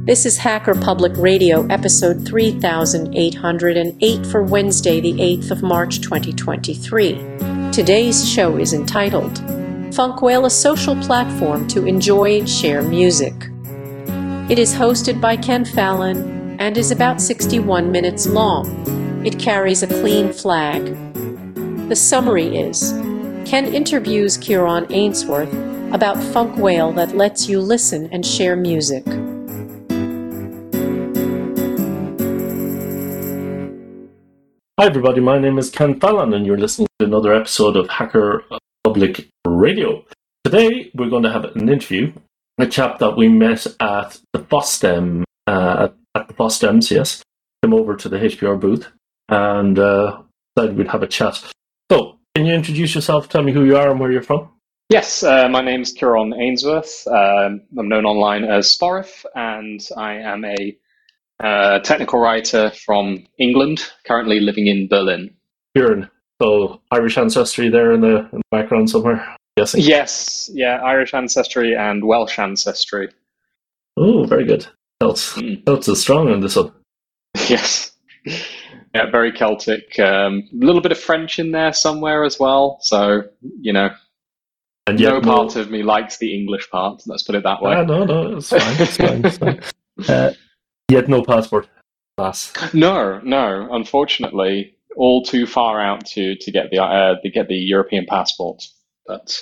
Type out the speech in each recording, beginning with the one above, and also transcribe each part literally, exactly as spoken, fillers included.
This is Hacker Public Radio, episode three thousand eight hundred eight for Wednesday, the eighth of March, twenty twenty-three. Today's show is entitled, Funkwhale, a social platform to enjoy and share music. It is hosted by Ken Fallon and is about sixty-one minutes long. It carries a clean flag. The summary is, Ken interviews Kieran Ainsworth about Funkwhale that lets you listen and share music. Hi everybody, my name is Ken Fallon and you're listening to another episode of Hacker Public Radio. Today we're going to have an interview, a chap that we met at the FOSDEM, uh, at the FOSDEMs, yes, came over to the H P R booth and uh, decided we'd have a chat. So, can you introduce yourself, tell me who you are and where you're from? Yes, uh, my name's Kieran Ainsworth. Um, I'm known online as Sporif, and I am a uh, technical writer from England, currently living in Berlin. Kieran, so Irish ancestry there in the, in the background somewhere, I'm guessing? Yes, yeah, Irish ancestry and Welsh ancestry. Oh, very good. Celts, mm. Celts is strong on this one. Yes. Yeah, very Celtic. Um, a little bit of French in there somewhere as well, so, you know. And no part no... of me likes the English part, let's put it that way. Ah, no, no, it's fine, it's fine, it's fine. Uh, yet no passport. Class. No, no, unfortunately, all too far out to, to get the uh, to get the European passport. But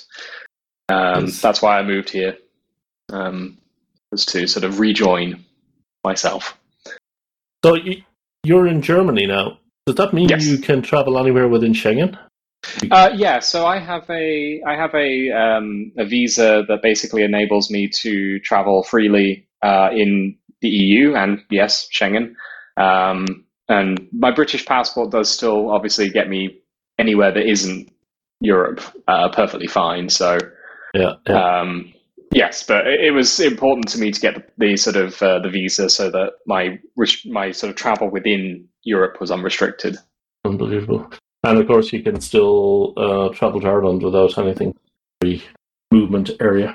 um, yes. That's why I moved here, um, was to sort of rejoin myself. So you're in Germany now. Does that mean yes. you can travel anywhere within Schengen? Uh, yeah, so I have a I have a um, a visa that basically enables me to travel freely uh, in the E U and yes, Schengen. Um, and my British passport does still obviously get me anywhere that isn't Europe uh, perfectly fine. So yeah, yeah. Um, yes, but it, it was important to me to get the, the sort of uh, the visa so that my my sort of travel within Europe was unrestricted. Unbelievable. And of course, you can still uh, travel to Ireland without anything free movement area.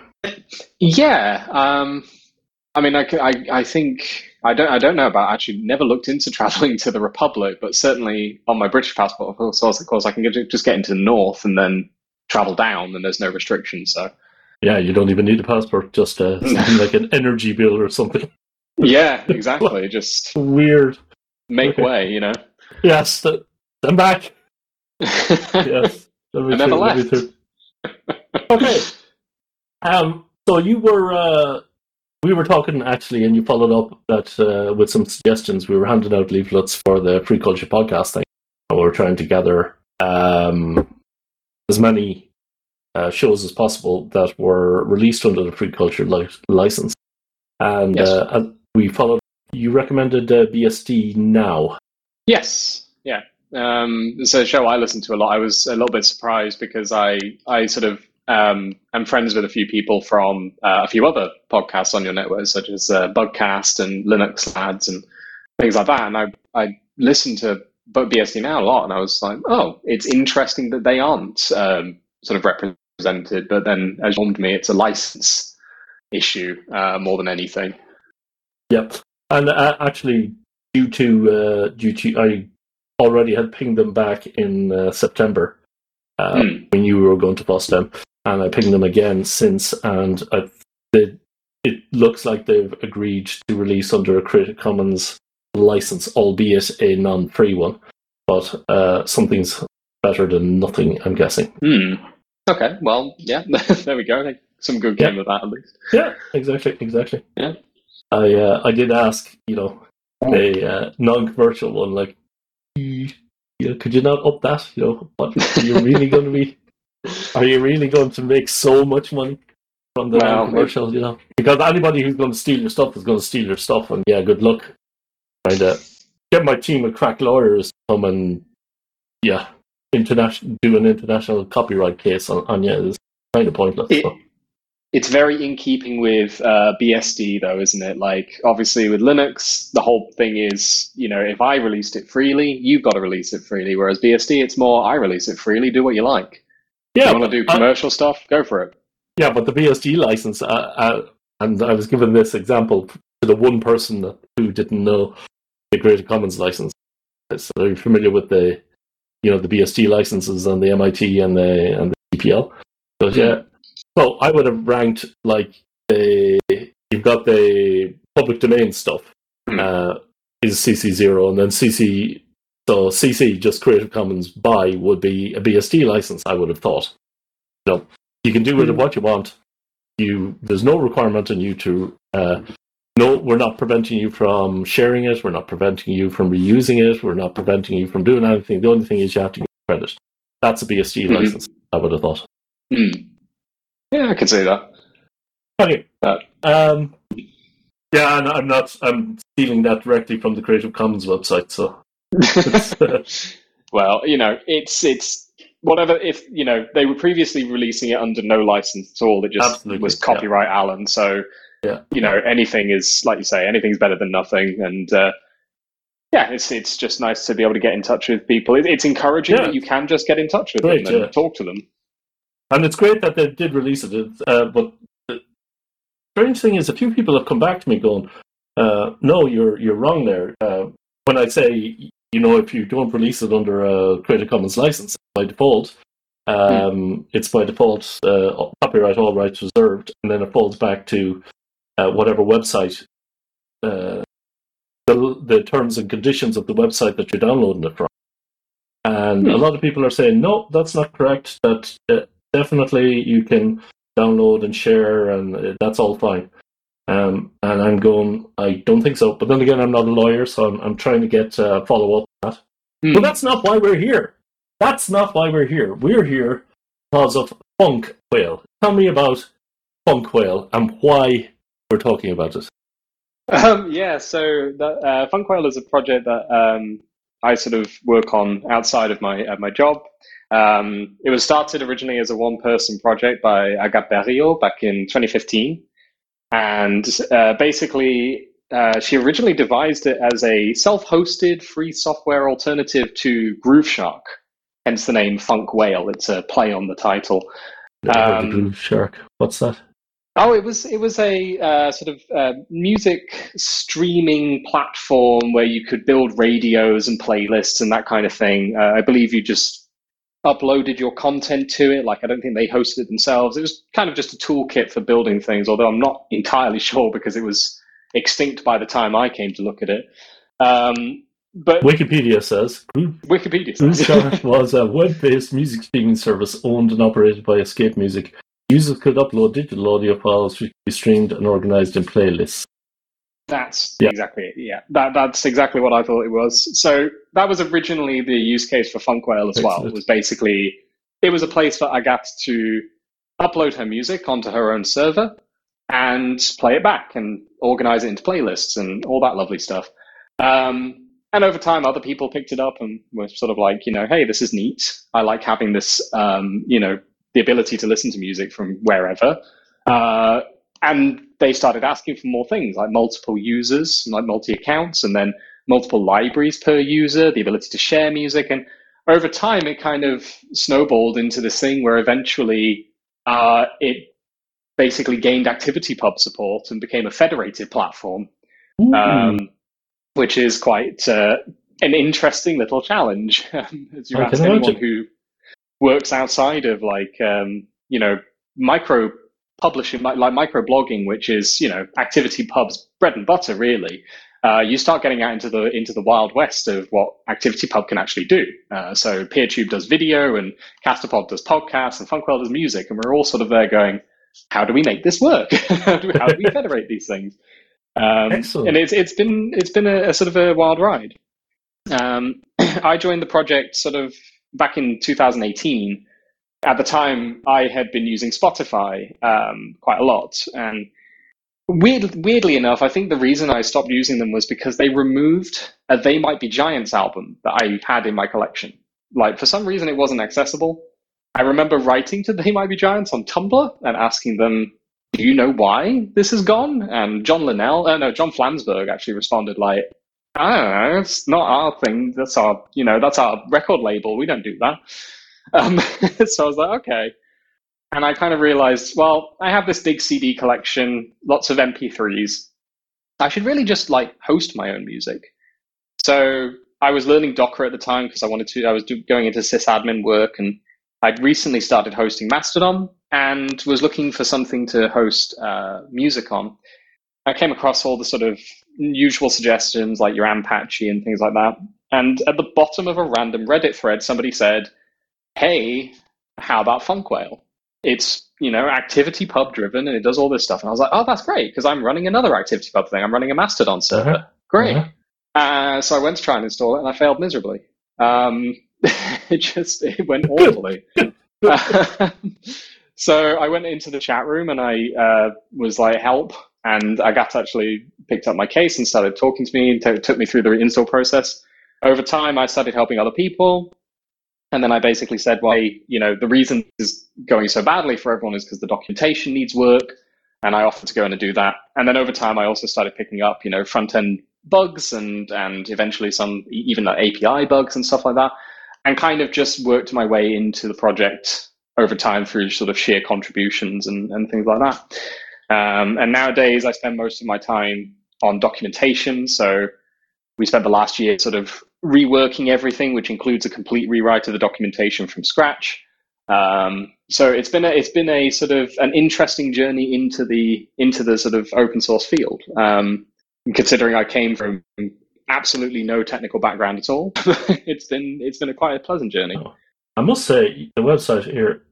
Yeah, um, I mean, I, I, I think I don't I don't know about actually never looked into traveling to the Republic, but certainly on my British passport, of course, of course, I can get, just get into the north and then travel down, and there's no restrictions. So yeah, you don't even need a passport, just uh, something like an energy bill or something. Yeah, exactly. Just weird. Make okay. way, you know. Yes, th- I'm back. Yes, I never left. Okay. Um. So you were, uh, we were talking actually, and you followed up that uh, with some suggestions. We were handing out leaflets for the Free Culture podcast thing. And we were trying to gather um, as many uh, shows as possible that were released under the Free Culture li- license. And yes. uh, we followed. You recommended uh, B S D Now. Yes. Yeah. Um, it's a show I listen to a lot. I was a little bit surprised because I, I sort of um, am friends with a few people from uh, a few other podcasts on your network, such as uh, Bugcast and Linux Lads and things like that. And I, I listened to B S D Now a lot, and I was like, oh, it's interesting that they aren't um, sort of represented. But then, as you informed me, it's a license issue uh, more than anything. Yep, and uh, actually, due to uh, due to I. already had pinged them back in uh, September uh, mm. when you were going to FOSDEM, and I pinged them again since, and I, they, it looks like they've agreed to release under a Creative Commons license, albeit a non-free one, but uh, something's better than nothing, I'm guessing. Mm. Okay, well, yeah, there we go. Some good game yeah. of that, at least. Yeah, exactly, exactly. Yeah, I uh, I did ask, you know, a uh, non-commercial one, like, You know, could you not up that? You know, what are you really going to be? Are you really going to make so much money from the well, commercial? It, you know, because anybody who's going to steal your stuff is going to steal your stuff, and yeah, good luck trying to get my team of crack lawyers to come and yeah, international do an international copyright case on, on you. It's kind of pointless. It, so. It's very in keeping with uh, B S D, though, isn't it? Like, obviously, with Linux, the whole thing is, you know, if I released it freely, you've got to release it freely. Whereas B S D, it's more, I release it freely, do what you like. Yeah, if you want to do commercial I, stuff, go for it. Yeah, but the B S D license, uh, uh, and I was given this example to the one person that, who didn't know the Creative Commons license. So they're familiar with the, you know, the B S D licenses and the M I T and the and the C P L. So yeah, so I would have ranked like the you've got the public domain stuff uh, is C C zero, and then C C so C C just Creative Commons by would be a B S D license. I would have thought. You know, you can do with it what you want. You there's no requirement on you to. Uh, No, we're not preventing you from sharing it. We're not preventing you from reusing it. We're not preventing you from doing anything. The only thing is you have to get credit. That's a B S D mm-hmm. license, I would have thought. Mm. Yeah, I can see that. Okay. Uh, um, yeah, and I'm not. I'm stealing that directly from the Creative Commons website. So, well, you know, it's it's whatever. If you know, they were previously releasing it under no license at all. It just Absolutely. was copyright yeah. Allen. So. Yeah, you know, anything is, like you say, anything's better than nothing, and uh, yeah, it's it's just nice to be able to get in touch with people. It, it's encouraging yeah. that you can just get in touch with great, them and yeah. talk to them. And it's great that they did release it. Uh, but the strange thing is, a few people have come back to me going, uh, "No, you're you're wrong there." Uh, when I say, you know, if you don't release it under a Creative Commons license by default, um, mm. it's by default uh, copyright all rights reserved, and then it falls back to Uh, whatever website, uh, the, the terms and conditions of the website that you're downloading it from. And mm. a lot of people are saying, no, that's not correct. That uh, definitely you can download and share, and uh, that's all fine. Um, and I'm going, I don't think so. But then again, I'm not a lawyer, so I'm, I'm trying to get uh, follow up on that. Mm. But that's not why we're here. That's not why we're here. We're here because of Funk Whale. Tell me about Funk Whale and why we're talking about it. Um, yeah, so that, uh, Funk Whale is a project that um, I sort of work on outside of my uh, my job. Um, it was started originally as a one-person project by Agathe Berriot back in twenty fifteen, and uh, basically uh, she originally devised it as a self-hosted free software alternative to Grooveshark, hence the name Funk Whale. It's a play on the title. Um, Grooveshark, what's that? Oh, it was it was a uh, sort of uh, music streaming platform where you could build radios and playlists and that kind of thing. Uh, I believe you just uploaded your content to it. Like, I don't think they hosted it themselves. It was kind of just a toolkit for building things, although I'm not entirely sure because it was extinct by the time I came to look at it. Um, but Wikipedia says Wikipedia says Grooveshark was a web-based music streaming service owned and operated by Escape Music. Users could upload digital audio files which could be streamed and organized in playlists. That's yeah. exactly it. Yeah, that that's exactly what I thought it was. So that was originally the use case for Funk Whale as well. It was basically, it was a place for Agathe to upload her music onto her own server and play it back and organize it into playlists and all that lovely stuff. Um, and over time, other people picked it up and were sort of like, you know, hey, this is neat. I like having this, um, you know, the ability to listen to music from wherever. Uh, and they started asking for more things, like multiple users, like multi-accounts, and then multiple libraries per user, the ability to share music. And over time, it kind of snowballed into this thing where eventually uh, it basically gained ActivityPub support and became a federated platform, um, which is quite uh, an interesting little challenge. As you ask anyone imagine. who works outside of like, um, you know, micro publishing, like, like micro blogging, which is, you know, ActivityPub's bread and butter, really. Uh, you start getting out into the into the wild west of what ActivityPub can actually do. Uh, so PeerTube does video, and Castopod does podcasts, and Funk Whale does music, and we're all sort of there going, how do we make this work? how, do we, how do we federate these things? Um, Excellent. And it's it's been it's been a, a sort of a wild ride. Um, I joined the project sort of back in two thousand eighteen. At the time, I had been using Spotify um, quite a lot, and weird, weirdly enough, I think the reason I stopped using them was because they removed a They Might Be Giants album that I had in my collection. Like, for some reason, it wasn't accessible. I remember writing to They Might Be Giants on Tumblr and asking them, "Do you know why this is gone?" And John Linnell, uh, no, John Flansburgh actually responded like, "I don't know, it's not our thing. That's our, you know, that's our record label. We don't do that." Um, so I was like, okay. And I kind of realized, well, I have this big C D collection, lots of M P threes. I should really just like host my own music. So I was learning Docker at the time because I wanted to, I was do, going into sysadmin work, and I'd recently started hosting Mastodon and was looking for something to host uh, music on. I came across all the sort of usual suggestions like your Apache and things like that. And at the bottom of a random Reddit thread, somebody said, hey, how about Funkwhale? It's, you know, ActivityPub driven and it does all this stuff. And I was like, oh, that's great, because I'm running another ActivityPub thing. I'm running a Mastodon server. Uh-huh. Great. Uh-huh. Uh, so I went to try and install it and I failed miserably. Um, it just, it went awfully. So I went into the chat room and I uh, was like, help. And Agatha actually picked up my case and started talking to me and t- took me through the install process. Over time, I started helping other people. And then I basically said, well, you know, the reason this is going so badly for everyone is because the documentation needs work. And I offered to go in and do that. And then over time, I also started picking up, you know, front-end bugs and and eventually some even like A P I bugs and stuff like that. And kind of just worked my way into the project over time through sort of sheer contributions and, and things like that. Um, and nowadays, I spend most of my time on documentation. So we spent the last year sort of reworking everything, which includes a complete rewrite of the documentation from scratch. Um, so it's been a, it's been a sort of an interesting journey into the into the sort of open source field. Um, considering I came from absolutely no technical background at all, it's been it's been a quite a pleasant journey. I must say the website here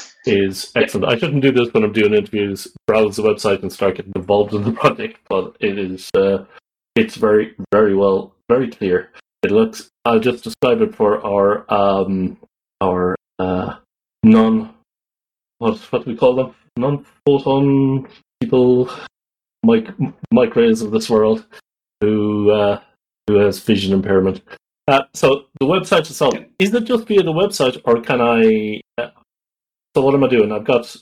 is excellent. Yeah. I shouldn't do this when I'm doing interviews, browse the website and start getting involved in the project, but it is uh, it's very, very well, very clear. It looks, I'll just describe it for our um, our uh, non, what, what do we call them? Non-photon people, mic, mic rays of this world, who uh, who has vision impairment. Uh, so the website itself, is it just via the website, or can I... Uh, So what am I doing? I've got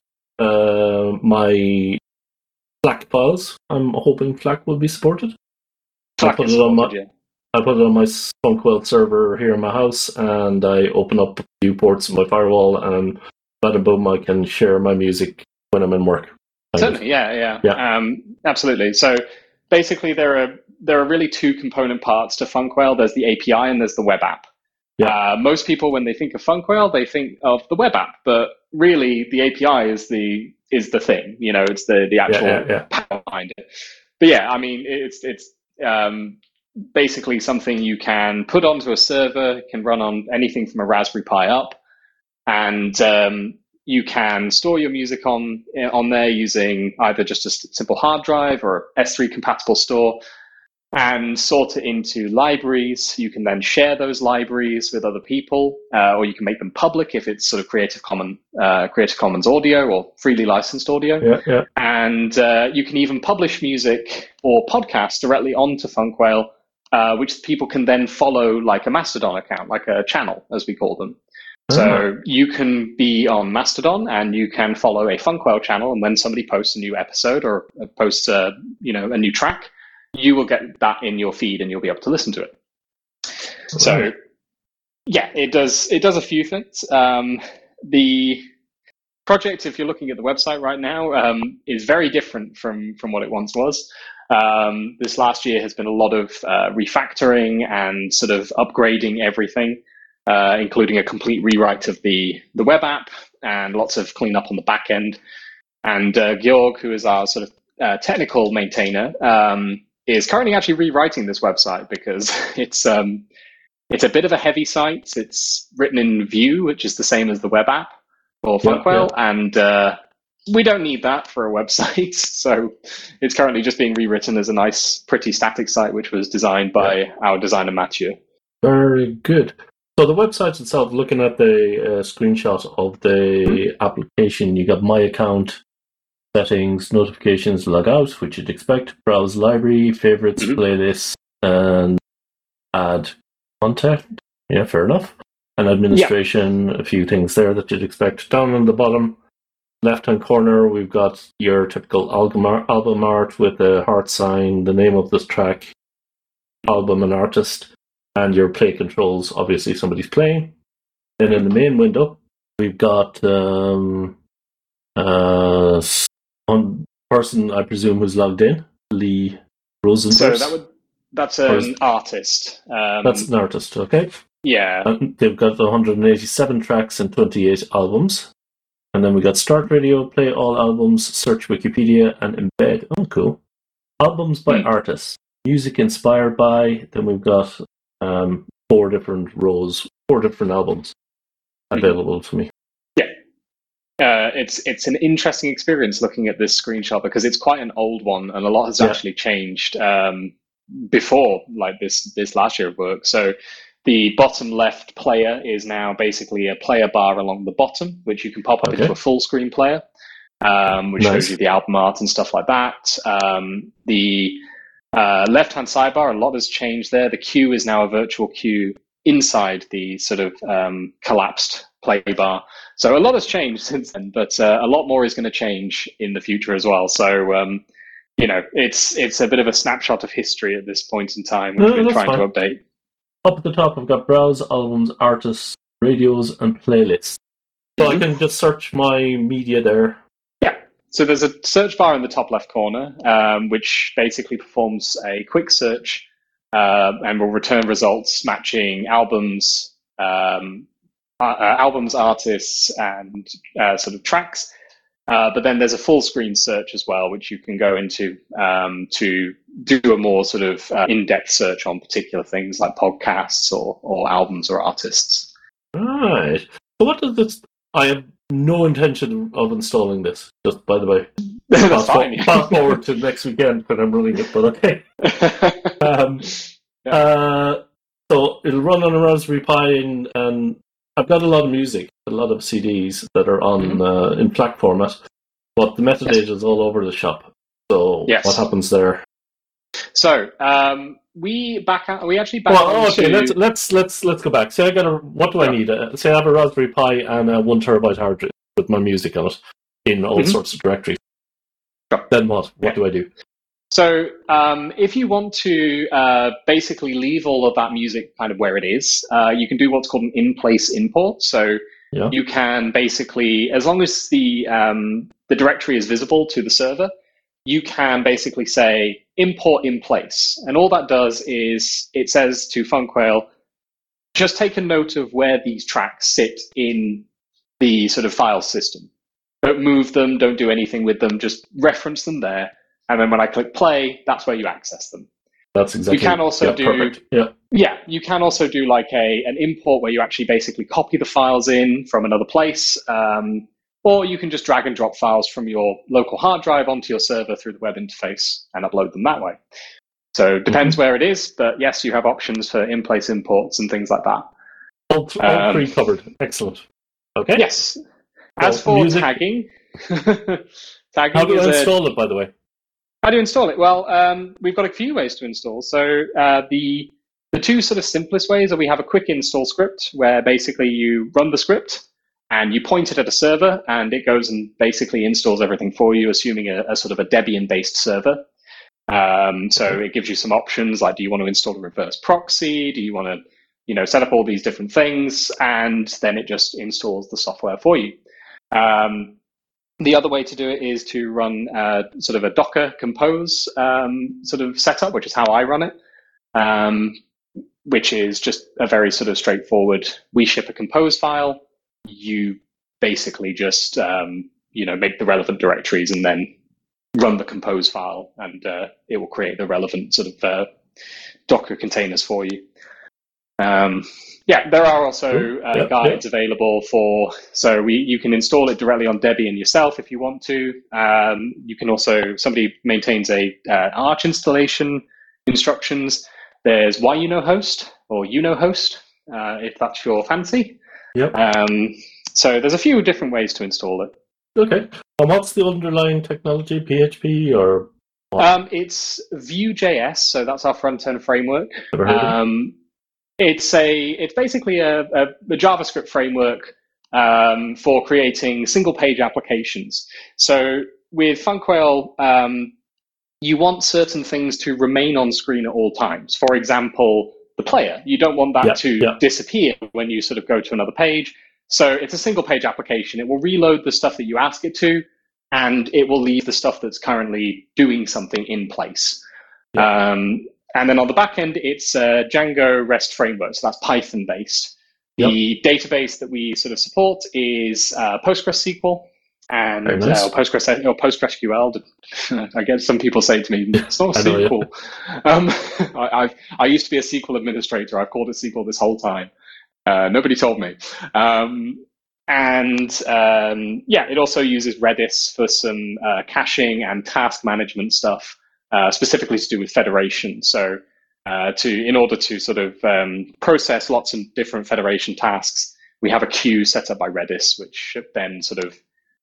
uh, my FLAC files. I'm hoping FLAC will be supported. FLAC I put is it on my, supported, yeah. I put it on my Funkwhale server here in my house, and I open up a few ports in my firewall, and bada boom, I can share my music when I'm in work. Certainly, yeah, yeah, yeah. Um, absolutely. So basically, there are there are really two component parts to Funkwhale. There's the A P I and there's the web app. Yeah. Uh, most people, when they think of Funkwhale, they think of the web app, but really the A P I is the is the thing. You know, it's the the actual yeah, yeah, yeah. power behind it. But yeah, I mean, it's it's um, basically something you can put onto a server. It can run on anything from a Raspberry Pi up, and um, you can store your music on on there using either just a simple hard drive or S three compatible store, and sort it into libraries. You can then share those libraries with other people, uh, or you can make them public if it's sort of Creative Commons, uh, Creative Commons audio or freely licensed audio. Yeah, yeah. And uh, you can even publish music or podcasts directly onto Funkwhale, uh, which people can then follow like a Mastodon account, like a channel, as we call them. Uh-huh. So you can be on Mastodon and you can follow a Funkwhale channel, and when somebody posts a new episode or posts a, you know, a new track, you will get that in your feed and you'll be able to listen to it. Right. So yeah, it does it does a few things. Um, the project, if you're looking at the website right now, um, is very different from, from what it once was. Um, this last year has been a lot of uh, refactoring and sort of upgrading everything, uh, including a complete rewrite of the, the web app and lots of cleanup on the back end. And uh, Georg, who is our sort of uh, technical maintainer, um, is currently actually rewriting this website because it's um, it's a bit of a heavy site. It's written in Vue, which is the same as the web app for Funkwhale, yeah, yeah. and uh, we don't need that for a website. So it's currently just being rewritten as a nice, pretty static site, which was designed by yeah. our designer, Mathieu. Very good. So the website itself, looking at the uh, screenshot of the mm-hmm. application, you got my account, settings, notifications, log out, which you'd expect, browse library, favorites, mm-hmm. playlists, and add content. Yeah, fair enough. And administration, yeah. a few things there that you'd expect. Down on the bottom left-hand corner, we've got your typical album art, album art with a heart sign, the name of this track, album and artist, and your play controls. Obviously, somebody's playing. And in the main window, we've got um, uh, one person, I presume, who's logged in, Lee Rosenverse? So that would that's an artist. Um, that's an artist, okay. Yeah. And they've got one hundred eighty-seven tracks and twenty-eight albums. And then we got Start Radio, Play All Albums, Search Wikipedia, and Embed. Oh, cool. Albums by Hmm. artists. Music inspired by. Then we've got um, four different rows, four different albums available to me. Yeah. Uh, it's it's an interesting experience looking at this screenshot because it's quite an old one and a lot has Yeah. actually changed um, before like this this last year of work. So the bottom left player is now basically a player bar along the bottom, which you can pop up Okay. into a full screen player, um, which Nice. shows you the album art and stuff like that. Um, the uh, left-hand sidebar, a lot has changed there. The queue is now a virtual queue inside the sort of um, collapsed play bar. So a lot has changed since then, but uh, a lot more is going to change in the future as well. So, um, you know, it's it's a bit of a snapshot of history at this point in time, which No, we've been that's trying fine. to update. Up at the top, I've got Browse, Albums, Artists, Radios, and Playlists. So I Mhm. can just search my media there. Yeah. So there's a search bar in the top left corner, um, which basically performs a quick search uh, and will return results matching albums, um, uh, uh, albums, artists, and uh, sort of tracks. Uh, but then there's a full screen search as well, which you can go into um, to do a more sort of uh, in-depth search on particular things like podcasts or, or albums or artists. Right. So what does this... I have no intention of installing this, just by the way. That's Fast, fine. for- fast forward to next weekend when I'm running it, but okay. Um, Yeah. uh, so it'll run on a Raspberry Pi, and, and I've got a lot of music, a lot of C Ds that are on Mhm. uh, in FLAC format, but the metadata is all over the shop. So Yes. what happens there? So um, we back out. We actually back Well, okay, onto- let's let's let's let's go back. Say I got a. What do I Yeah. need? Uh, say I have a Raspberry Pi and a one terabyte hard drive with my music on it in all Mhm. sorts of directories. Sure. Then what? What Yeah. do I do? So um, if you want to uh, basically leave all of that music kind of where it is, uh, you can do what's called an in-place import. So Yeah. you can basically, as long as the um, the directory is visible to the server, you can basically say import in place. And all that does is it says to Funkwhale, just take a note of where these tracks sit in the sort of file system. Don't move them, don't do anything with them, just reference them there. And then when I click play, that's where you access them. That's exactly. can also yeah, do- perfect. Yeah. Yeah, you can also do like a an import where you actually basically copy the files in from another place, um, or you can just drag and drop files from your local hard drive onto your server through the web interface and upload them that way. So it depends where it is, but yes, you have options for in-place imports and things like that. All, th- all Um, three covered. Excellent. Okay. Yes. As So for music- tagging, tagging How do is I a- install it, by the way? How do you install it? Well, um, we've got a few ways to install. So uh, the the two sort of simplest ways are we have a quick install script where basically you run the script and you point it at a server and it goes and basically installs everything for you, assuming a, a sort of a Debian-based server. Um, so it gives you some options like, do you want to install a reverse proxy? Do you want to, you know, set up all these different things? And then it just installs the software for you. Um, The other way to do it is to run uh, sort of a Docker Compose um, sort of setup, which is how I run it, um, which is just a very sort of straightforward. We ship a Compose file. You basically just um, you know make the relevant directories and then run the Compose file, and uh, it will create the relevant sort of uh, Docker containers for you. Um, yeah, there are also uh, Yeah, guides available for, so we you can install it directly on Debian yourself if you want to. Um, you can also, somebody maintains a uh, Arch installation instructions. There's YUnohost or Unohost, uh, if that's your fancy. Yep. Um, so there's a few different ways to install it. Okay. And what's the underlying technology? P H P or Um, it's Vue.js, so that's our front-end framework. ever heard of it? Um, it's a it's basically a, a, a JavaScript framework um, for creating single-page applications. So with Funkwhale, um, you want certain things to remain on screen at all times. For example, the player. You don't want that Yeah, to yeah. disappear when you sort of go to another page. So it's a single-page application. It will reload the stuff that you ask it to, and it will leave the stuff that's currently doing something in place. Yeah. Um, and then on the back end, it's a Django REST framework, so that's Python based. The yep. database that we sort of support is uh, PostgreSQL and nice. uh, Postgres or PostgreSQL. I guess some people say to me, "It's not a know, SQL." Yeah. Um, I, I've, I used to be a S Q L administrator. I've called it S Q L this whole time. Uh, nobody told me. Um, and um, yeah, it also uses Redis for some uh, caching and task management stuff, uh, specifically to do with federation. So. Uh, to in order to sort of um, process lots of different federation tasks, we have a queue set up by Redis, which then sort of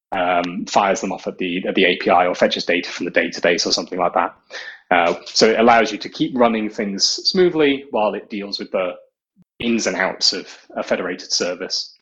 um, fires them off at the at the A P I or fetches data from the database or something like that. Uh, so it allows you to keep running things smoothly while it deals with the ins and outs of a federated service.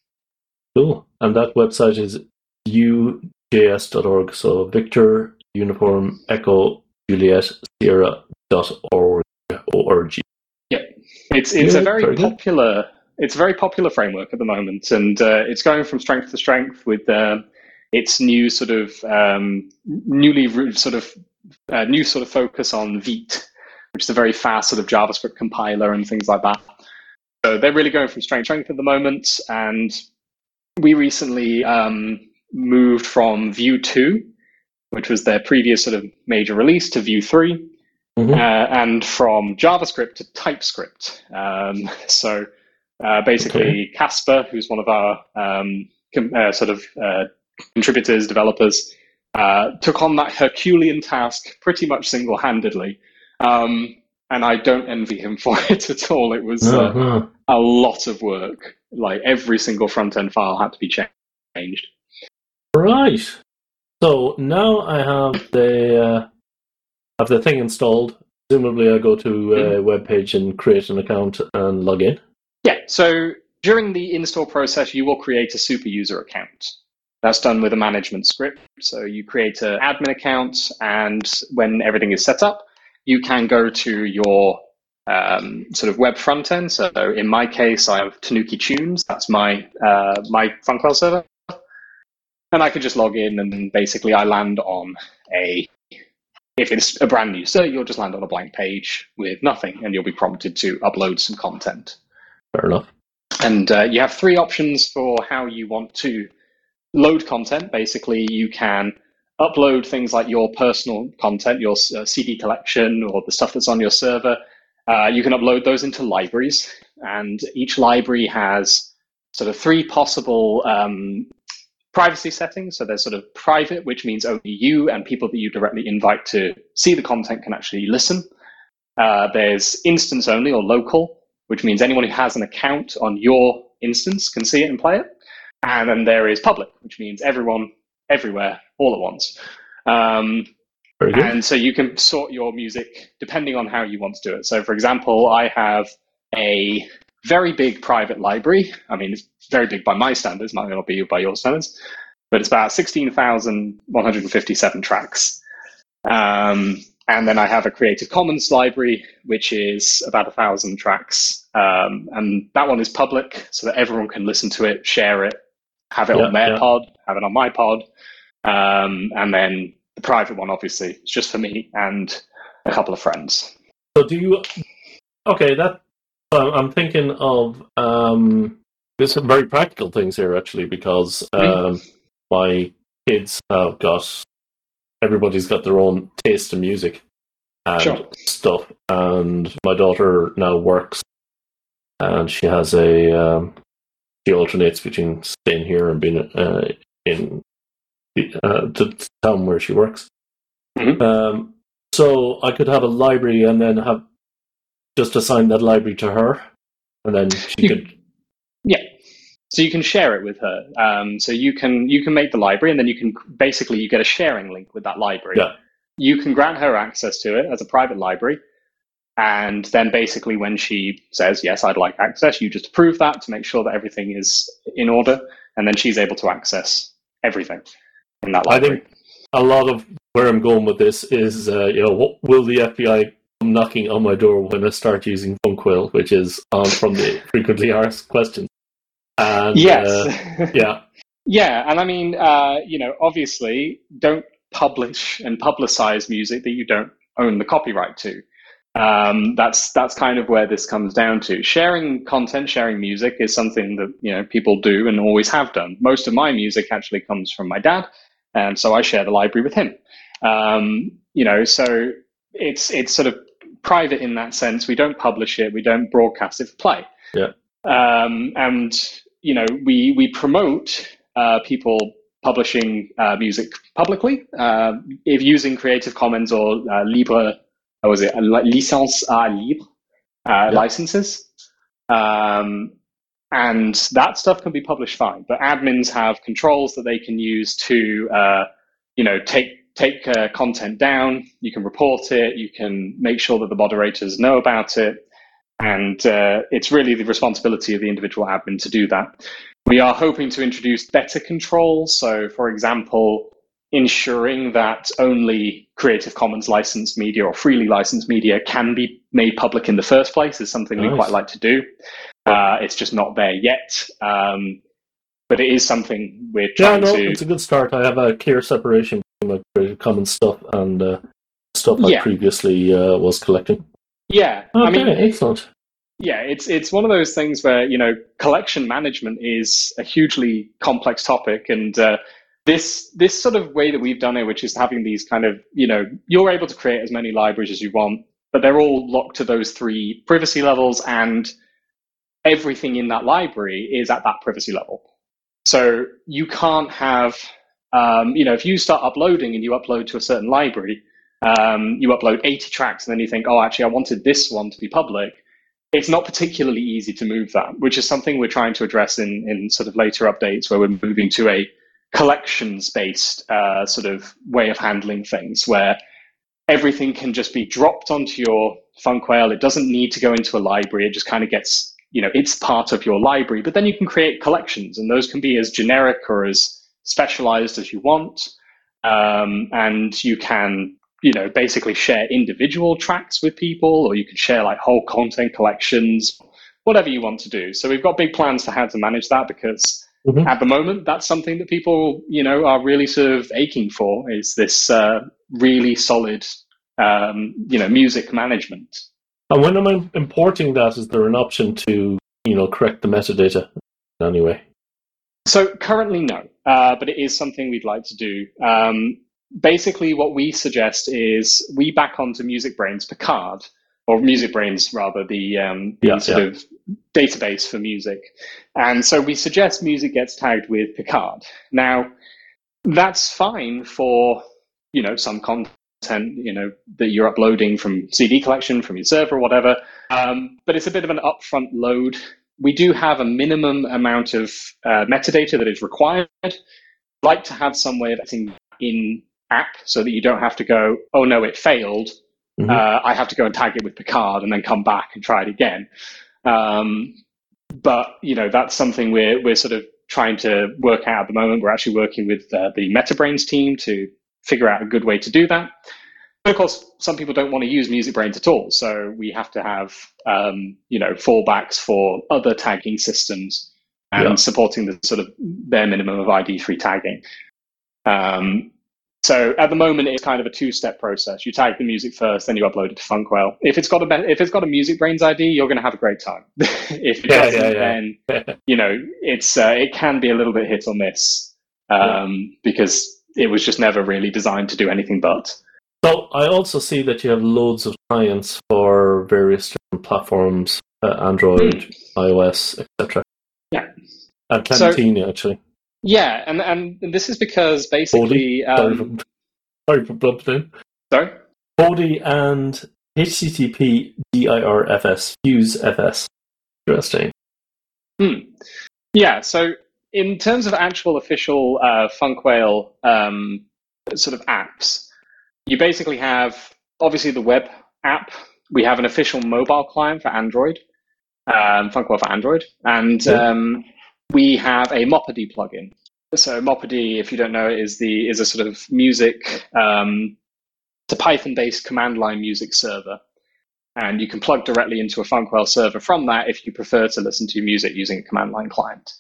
Cool. And that website is vue j s dot org. So Victor Uniform Echo Juliet Sierra dot org. Org. Yeah, it's it's yeah, a very, very popular good. It's a very popular framework at the moment, and uh, it's going from strength to strength with uh, its new sort of um, newly sort of uh, new sort of focus on Vite, which is a very fast sort of JavaScript compiler and things like that. So they're really going from strength to strength at the moment, and we recently um, moved from Vue two, which was their previous sort of major release, to Vue three. Mm-hmm. Uh, and from JavaScript to TypeScript. Um, so uh, basically, okay. Casper, who's one of our um, com- uh, sort of uh, contributors, developers, uh, took on that Herculean task pretty much single-handedly. Um, and I don't envy him for it at all. It was uh, uh-huh. a lot of work. Like every single front-end file had to be changed. Right. So now I have the... Uh... have the thing installed. Presumably I go to a web page and create an account and log in. Yeah, so during the install process, you will create a super user account. That's done with a management script. So you create an admin account, and when everything is set up, you can go to your um, sort of web front end. So in my case, I have Tanuki Tunes. That's my uh, my Funkwell server. And I can just log in, and basically I land on a If it's a brand new site, you'll just land on a blank page with nothing, and you'll be prompted to upload some content. Fair enough. And uh, you have three options for how you want to load content. Basically, you can upload things like your personal content, your uh, C D collection, or the stuff that's on your server. Uh, you can upload those into libraries, and each library has sort of three possible um, privacy settings. So there's sort of private, which means only you and people that you directly invite to see the content can actually listen. Uh, there's instance only or local, which means anyone who has an account on your instance can see it and play it. And then there is public, which means everyone, everywhere, all at once. Um, Very good. And so you can sort your music depending on how you want to do it. So for example, I have a very big private library. I mean, it's very big by my standards, might not be by your standards, but it's about sixteen thousand one hundred fifty-seven tracks. Um, and then I have a Creative Commons library, which is about a thousand tracks. Um, and that one is public so that everyone can listen to it, share it, have it yeah, on their yeah. pod, have it on my pod. Um, and then the private one, obviously, is just for me and a couple of friends. So do you, okay, that, I'm thinking of, um, there's some very practical things here, actually, because um, mm. my kids have got, everybody's got their own taste in music and sure. stuff. And my daughter now works, and she has a, um, she alternates between staying here and being uh, in uh, the town where she works. Mm-hmm. Um, so I could have a library and then have just assign that library to her, and then she you, could. Yeah, so you can share it with her. Um, so you can you can make the library, and then you can basically you get a sharing link with that library. Yeah. You can grant her access to it as a private library, and then basically when she says yes, I'd like access, you just approve that to make sure that everything is in order, and then she's able to access everything in that library. I think a lot of where I'm going with this is, uh, you know, what will the F B I come knocking on my door when I start using Funkwell, which is on from the frequently asked questions. And, yes. Uh, yeah. Yeah, and I mean, uh, you know, obviously, don't publish and publicize music that you don't own the copyright to. Um, that's that's kind of where this comes down to. Sharing content, sharing music is something that you know people do and always have done. Most of my music actually comes from my dad, and so I share the library with him. Um, you know, so it's it's sort of private in that sense. We don't publish it, we don't broadcast it for play. Yeah. Um, and you know, we we promote uh, people publishing uh, music publicly, uh, if using Creative Commons or uh, Libre. What was it? Licence à libre uh, yeah. licenses. Um, and that stuff can be published fine, but admins have controls that they can use to, uh, you know, take take uh, content down. You can report it. You can make sure that the moderators know about it. And uh, it's really the responsibility of the individual admin to do that. We are hoping to introduce better controls. So, for example, ensuring that only Creative Commons licensed media or freely licensed media can be made public in the first place is something nice. We quite like to do. Uh, it's just not there yet, um, but it is something we're trying yeah, no, to... it's a good start. I have a clear separation between my Creative Commons stuff and uh, stuff I yeah. previously uh, was collecting. Yeah, okay, I mean, excellent. Yeah, it's it's one of those things where, you know, collection management is a hugely complex topic, and uh, This this sort of way that we've done it, which is having these kind of, you know, you're able to create as many libraries as you want, but they're all locked to those three privacy levels, and everything in that library is at that privacy level. So you can't have, um, you know, if you start uploading and you upload to a certain library, um, you upload eighty tracks, and then you think, oh, actually, I wanted this one to be public. It's not particularly easy to move that, which is something we're trying to address in, in sort of later updates where we're moving to a collections-based uh, sort of way of handling things, where everything can just be dropped onto your Funkwhale. It doesn't need to go into a library. It just kind of gets, you know, it's part of your library. But then you can create collections, and those can be as generic or as specialized as you want. Um, and you can, you know, basically share individual tracks with people, or you can share like whole content collections, whatever you want to do. So we've got big plans for how to manage that, because mm-hmm. at the moment, that's something that people, you know, are really sort of aching for, is this uh, really solid, um, you know, music management. And when I'm importing that, is there an option to, you know, correct the metadata anyway? So currently, no, uh, but it is something we'd like to do. Um, basically, what we suggest is we back onto MusicBrainz Picard, or MusicBrainz rather, the, um, the yeah, sort yeah. of database for music. And so we suggest music gets tagged with Picard. Now, that's fine for, you know, some content, you know, that you're uploading from C D collection, from your server or whatever. Um, but it's a bit of an upfront load. We do have a minimum amount of uh, metadata that is required. I'd like to have some way of getting in app so that you don't have to go, oh no, it failed. Mm-hmm. Uh, I have to go and tag it with Picard and then come back and try it again. Um, but, you know, that's something we're we're sort of trying to work out at the moment. We're actually working with uh, the MetaBrainz team to figure out a good way to do that. But of course, some people don't want to use MusicBrainz at all. So we have to have, um, you know, fallbacks for other tagging systems and yeah. supporting the sort of bare minimum of I D three tagging. Um, So at the moment, it's kind of a two-step process. You tag the music first, then you upload it to Funkwhale. If it's got a if it's got a MusicBrainz I D, you're going to have a great time. If it yeah, doesn't, yeah, yeah. then you know it's uh, it can be a little bit hit or miss um, yeah. because it was just never really designed to do anything but. So I also see that you have loads of clients for various different platforms, uh, Android, mm. iOS, et cetera. Yeah, and Clementine so, actually. Yeah, and, and this is because basically... Um, sorry, for, sorry for blubbing in. Sorry? Bodhi and H T T P D I R F S, Fuse F S. Interesting. Hmm. Yeah, so in terms of actual official uh, Funkwhale um, sort of apps, you basically have, obviously, the web app. We have an official mobile client for Android, um, Funkwhale for Android, and... Yeah. Um, we have a Mopedy plugin. So Mopedy, if you don't know, is the is a sort of music. Um, it's a Python-based command line music server, and you can plug directly into a Funkwhale server from that if you prefer to listen to music using a command line client.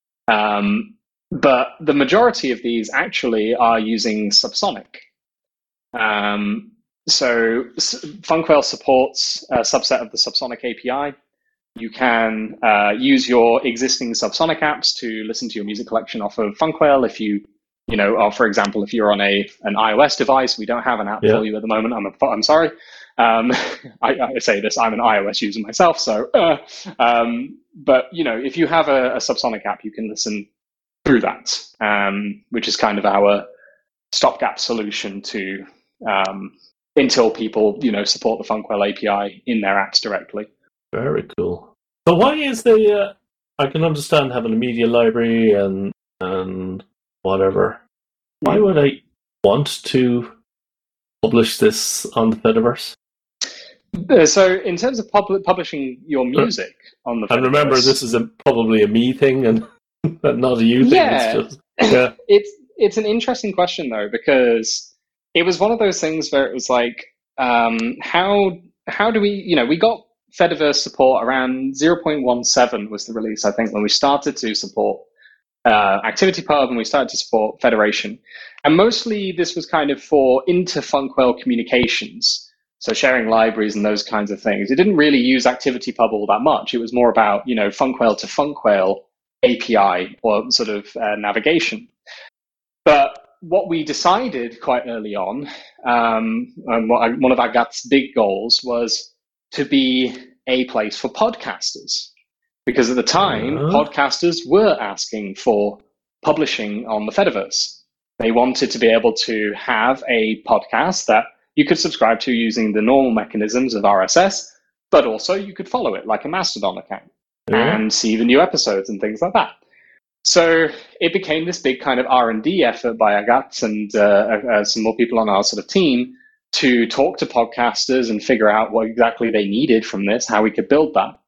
Um, but the majority of these actually are using Subsonic. Um, so Funkwhale supports a subset of the Subsonic A P I. You can uh, use your existing Subsonic apps to listen to your music collection off of Funkwhale. If you, you know, or for example, if you're on a an iOS device, we don't have an app yeah. for you at the moment. I'm a, I'm sorry. Um, I, I say this. I'm an iOS user myself, so. Uh, um, but you know, if you have a, a Subsonic app, you can listen through that, um, which is kind of our stopgap solution to um, until people, you know, support the Funkwhale A P I in their apps directly. Very cool. So why is the, uh, I can understand having a media library and and whatever. Why would I want to publish this on the Fediverse? Uh, so in terms of pub- publishing your music uh, on the Fediverse... And remember, this is a, probably a me thing and not a you thing. Yeah. It's, just, yeah. it's, it's an interesting question, though, because it was one of those things where it was like, um, how how do we, you know, we got Fediverse support around zero point one seven was the release, I think, when we started to support uh, ActivityPub and we started to support Federation. And mostly this was kind of for inter-Funkwhale communications, so sharing libraries and those kinds of things. It didn't really use ActivityPub all that much. It was more about, you know, Funkwhale to Funkwhale A P I or sort of uh, navigation. But what we decided quite early on, um, and what I, one of Agat's big goals was to be a place for podcasters. Because at the time, uh-huh. podcasters were asking for publishing on the Fediverse. They wanted to be able to have a podcast that you could subscribe to using the normal mechanisms of R S S, but also you could follow it like a Mastodon account yeah. and see the new episodes and things like that. So it became this big kind of R and D effort by Agat and uh, uh, some more people on our sort of team to talk to podcasters and figure out what exactly they needed from this, how we could build that.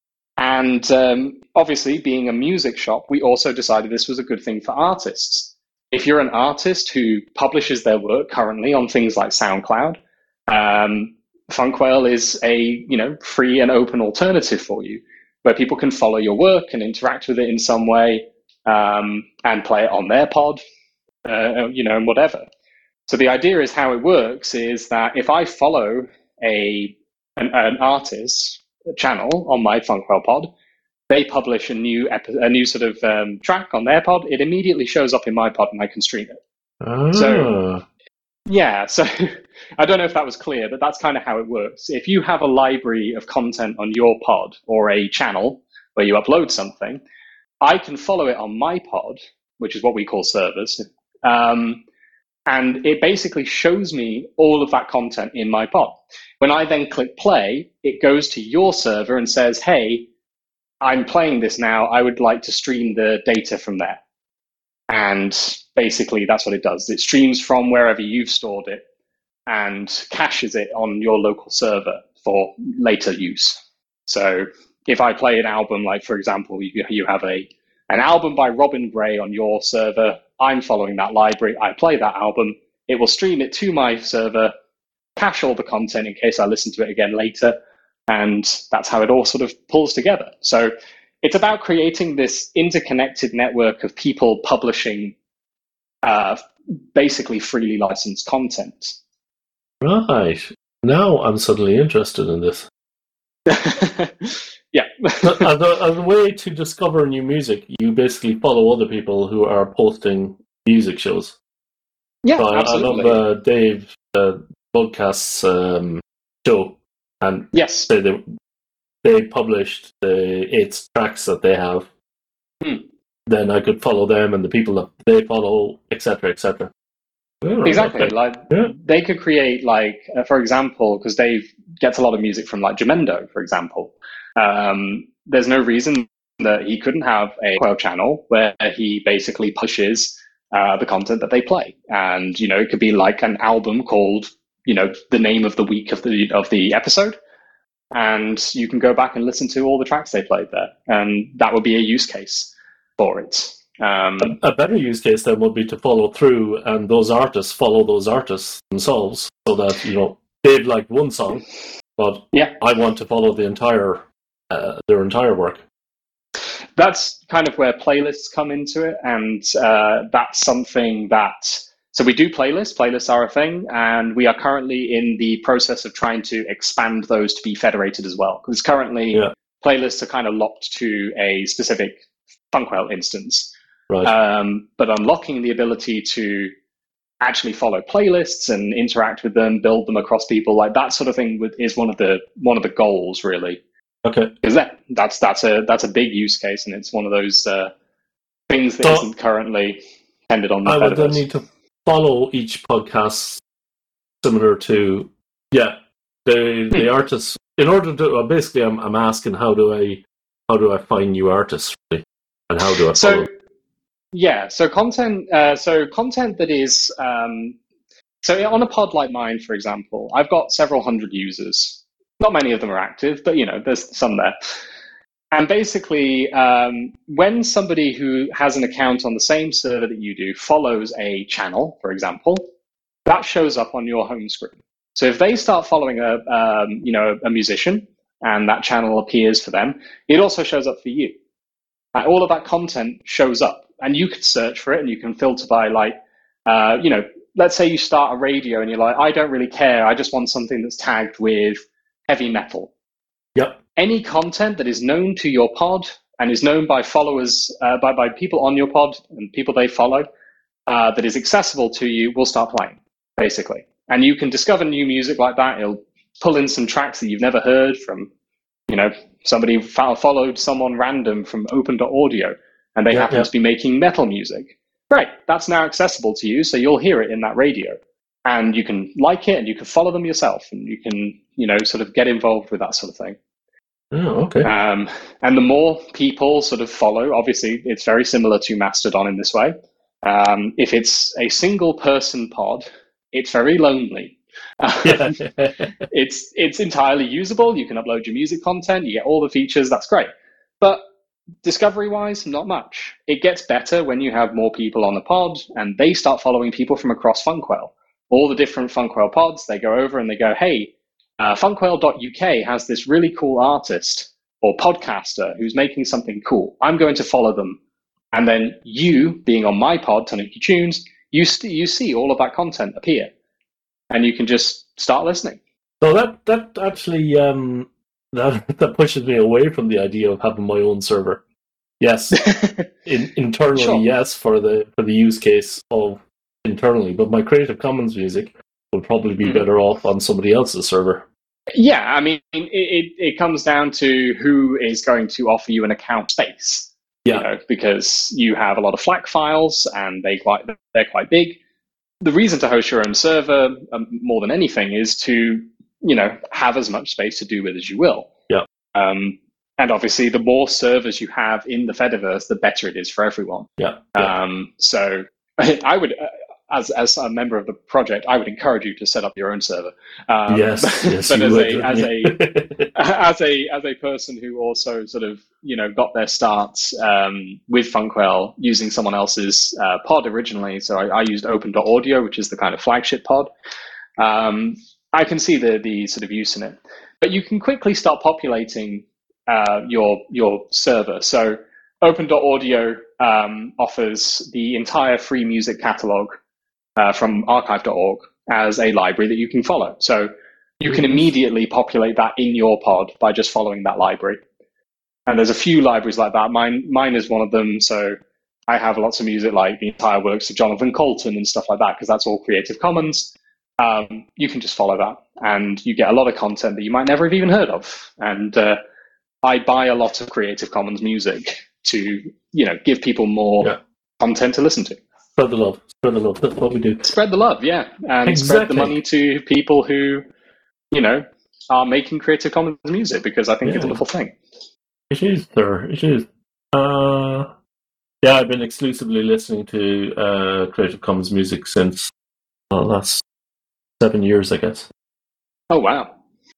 And um, obviously, being a music shop, we also decided this was a good thing for artists. If you're an artist who publishes their work currently on things like SoundCloud, um, Funkwhale is a you know free and open alternative for you, where people can follow your work and interact with it in some way, um, and play it on their pod, uh, you know, and whatever. So the idea is how it works is that if I follow a an, an artist channel on my Funkwhale pod, they publish a new epi- a new sort of um, track on their pod. It immediately shows up in my pod, and I can stream it. Oh. So yeah, so I don't know if that was clear, but that's kind of how it works. If you have a library of content on your pod or a channel where you upload something, I can follow it on my pod, which is what we call servers. Um, And it basically shows me all of that content in my pod. When I then click play, it goes to your server and says, hey, I'm playing this now. I would like to stream the data from there. And basically, that's what it does. It streams from wherever you've stored it and caches it on your local server for later use. So if I play an album, like, for example, you, you have a an album by Robin Gray on your server, I'm following that library, I play that album, it will stream it to my server, cache all the content in case I listen to it again later, and that's how it all sort of pulls together. So it's about creating this interconnected network of people publishing uh, basically freely licensed content. Right. Now I'm suddenly interested in this. Yeah. as, a, as a way to discover new music, you basically follow other people who are posting music shows. Yeah, so I, absolutely. I love uh, Dave uh, Podcast's um, show, and yes, they, they they published the eight tracks that they have. Hmm. Then I could follow them and the people that they follow, et cetera, et cetera. Oh, exactly. okay. Like yeah. They could create, like, uh, for example, because Dave gets a lot of music from, like, Jamendo, for example. Um, there's no reason that he couldn't have a Funkwhale channel where he basically pushes uh, the content that they play. And, you know, it could be like an album called, you know, the name of the week of the of the episode. And you can go back and listen to all the tracks they played there. And that would be a use case for it. Um, a, a better use case then would be to follow through, and those artists follow those artists themselves, so that, you know, they've liked one song, but yeah. I want to follow the entire uh, their entire work. That's kind of where playlists come into it, and uh, that's something that so we do playlists. Playlists are a thing, and we are currently in the process of trying to expand those to be federated as well. Because currently, yeah. playlists are kind of locked to a specific Funkwell instance. Right. Um, but unlocking the ability to actually follow playlists and interact with them, build them across people, like that sort of thing, is one of the one of the goals, really. Okay. Because that that's that's a that's a big use case, and it's one of those uh, things that so, isn't currently tended on the I Fediverse. would then need to follow each podcast similar to yeah the the hmm. artists in order to well, basically I'm I'm asking how do I how do I find new artists really, and how do I follow? So yeah, so content uh, so content that is um, so on a pod like mine, for example, I've got several hundred users. Not many of them are active, but you know, there's some there. And basically, um, when somebody who has an account on the same server that you do follows a channel, for example, that shows up on your home screen. So if they start following a, um, you know, a musician and that channel appears for them, it also shows up for you. And all of that content shows up, and you can search for it, and you can filter by like, uh, you know, let's say you start a radio and you're like, I don't really care. I just want something that's tagged with heavy metal. Yep. Any content that is known to your pod and is known by followers, uh, by, by people on your pod and people they follow, uh, that is accessible to you will start playing, basically. And you can discover new music like that. It'll pull in some tracks that you've never heard from, you know, somebody followed someone random from open dot audio and they yep, happen yep. to be making metal music. Great, that's now accessible to you, so you'll hear it in that radio. And you can like it and you can follow them yourself and you can, you know, sort of get involved with that sort of thing. Oh, okay. Um, and the more people sort of follow, obviously it's very similar to Mastodon in this way. Um, if it's a single person pod, it's very lonely. Yeah. it's it's entirely usable. You can upload your music content, you get all the features, that's great. But discovery-wise, not much. It gets better when you have more people on the pod and they start following people from across Funkwell. All the different Funkwell pods, they go over and they go, hey, uh, funkwell dot U K has this really cool artist or podcaster who's making something cool. I'm going to follow them. And then you, being on my pod, Tanuki Tunes, you, st- you see all of that content appear. And you can just start listening. So that, that actually um, that, that pushes me away from the idea of having my own server. Yes, In, internally, Sure. yes, for the for the use case of internally, but my Creative Commons music will probably be mm. better off on somebody else's server. Yeah, I mean, it, it, it comes down to who is going to offer you an account space. Yeah, you know, because you have a lot of FLAC files and they quite they're quite big. The reason to host your own server, um, more than anything, is to you know have as much space to do with as you will. Yeah. Um, and obviously, the more servers you have in the Fediverse, the better it is for everyone. Yeah. yeah. Um, so I would. Uh, As as a member of the project, I would encourage you to set up your own server. Um, yes, but, yes, but you as would, a as a as a as a person who also sort of you know got their starts um, with Funkwell using someone else's uh, pod originally, so I, I used open dot audio, which is the kind of flagship pod. Um, I can see the the sort of use in it, but you can quickly start populating uh, your your server. So open dot audio um, offers the entire free music catalog. Uh, from archive dot org as a library that you can follow. So you can immediately populate that in your pod by just following that library. And there's a few libraries like that. Mine mine is one of them. So I have lots of music like the entire works of Jonathan Colton and stuff like that, because that's all Creative Commons. Um, you can just follow that and you get a lot of content that you might never have even heard of. And uh, I buy a lot of Creative Commons music to, you know, give people more yeah. content to listen to. Spread the love. Spread the love. That's what we do. Spread the love, yeah. And exactly. spread the money to people who, you know, are making Creative Commons music, because I think yeah. it's a wonderful thing. It is, sir. It is. Uh, yeah, I've been exclusively listening to uh, Creative Commons music since the uh, last seven years, I guess. Oh, wow.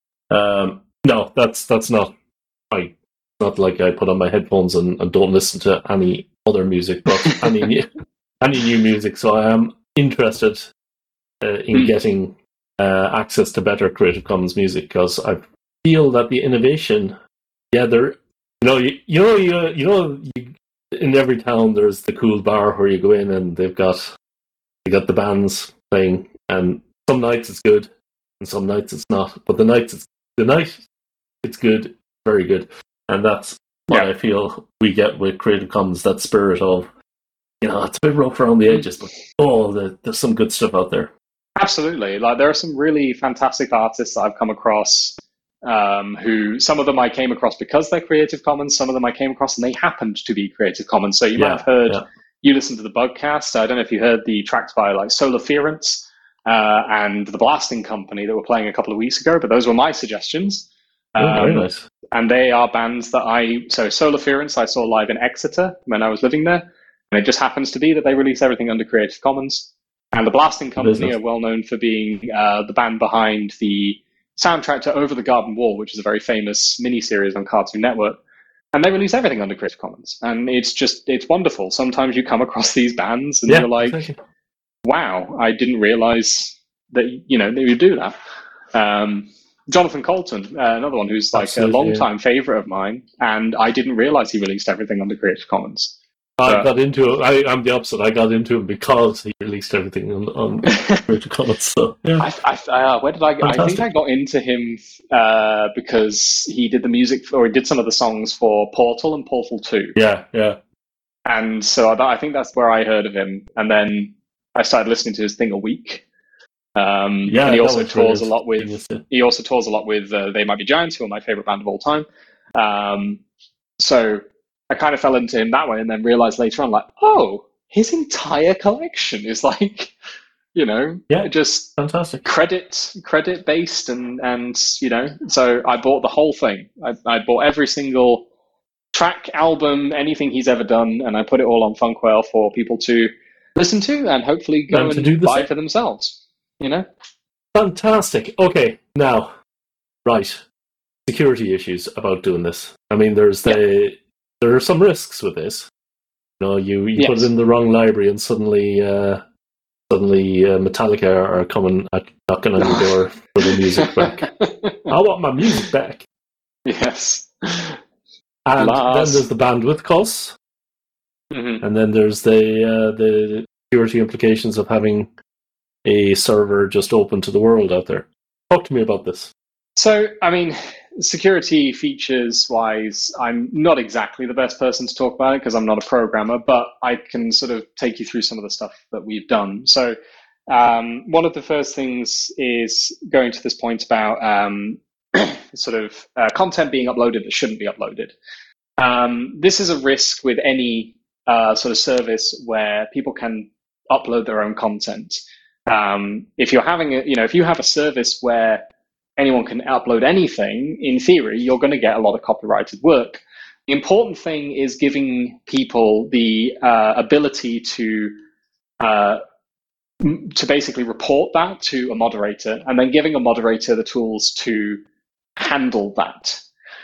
Um, no, that's that's not... I, not like I put on my headphones and, and don't listen to any other music, but any... any new music, so I am interested uh, in mm. getting uh, access to better Creative Commons music, because I feel that the innovation, yeah, there, you know, you, you know, you, you know, you, in every town there's the cool bar where you go in and they've got you got the bands playing, and some nights it's good, and some nights it's not. But the nights it's the night it's good, very good, and that's what yeah. I feel we get with Creative Commons. That spirit of, you know, it's a bit rough around the edges, but oh, the, there's some good stuff out there. Absolutely, like there are some really fantastic artists that I've come across. Um, who some of them I came across because they're Creative Commons, some of them I came across and they happened to be Creative Commons. So you yeah, might have heard, yeah. you listened to the Bugcast, I don't know if you heard the tracks by like Solarference uh, and The Blasting Company that were playing a couple of weeks ago, but those were my suggestions. Oh, um, very nice. And they are bands that I, so Solarference I saw live in Exeter when I was living there, and it just happens to be that they release everything under Creative Commons. And The Blasting Company Business. Are well known for being uh, the band behind the soundtrack to Over the Garden Wall, which is a very famous miniseries on Cartoon Network. And they release everything under Creative Commons. And it's just, it's wonderful. Sometimes you come across these bands and yeah, you're like, exactly. wow, I didn't realize that, you know, that you do that. Um, Jonathan Colton, uh, another one who's like Absolutely, a long-time yeah. favorite of mine. And I didn't realize he released everything under Creative Commons. I but, got into it. I, I'm the opposite. I got into him because he released everything on, on Creative Commons. So, yeah. I, I, uh, where did I? Fantastic. I think I got into him uh, because he did the music, for, or he did some of the songs for Portal and Portal Two. Yeah, yeah. And so I, I think that's where I heard of him, and then I started listening to his thing a week. Um, yeah, and he also tours a lot with. He also tours a lot with uh, They Might Be Giants, who are my favorite band of all time. Um, so. I kind of fell into him that way and then realized later on, like, oh, his entire collection is like, you know, yeah, just fantastic credit credit based. And, and, you know, so I bought the whole thing. I, I bought every single track, album, anything he's ever done. And I put it all on Funkwell for people to listen to and hopefully go and, and do buy same. For themselves, you know? Fantastic. Okay, now, right. Security issues about doing this. I mean, there's the... Yeah. There are some risks with this. You know, you, you yes. put it in the wrong library and suddenly uh, suddenly uh, Metallica are coming at, knocking on your door for the music back. I want my music back. Yes. And Last. Then there's the bandwidth costs. Mm-hmm. And then there's the uh, the security implications of having a server just open to the world out there. Talk to me about this. So, I mean... security features wise, I'm not exactly the best person to talk about it because I'm not a programmer, but I can sort of take you through some of the stuff that we've done. So um, one of the first things is going to this point about um, sort of uh, content being uploaded that shouldn't be uploaded. Um, this is a risk with any uh, sort of service where people can upload their own content. Um, if you're having a, you know, if you have a service where anyone can upload anything, in theory, you're going to get a lot of copyrighted work. The important thing is giving people the uh, ability to uh, m- to basically report that to a moderator, and then giving a moderator the tools to handle that.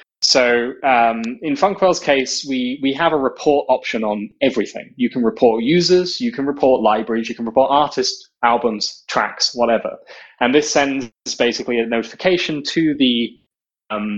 So um, in Funkwell's case, we, we have a report option on everything. You can report users, you can report libraries, you can report artists, albums, tracks, whatever. And this sends basically a notification to the um,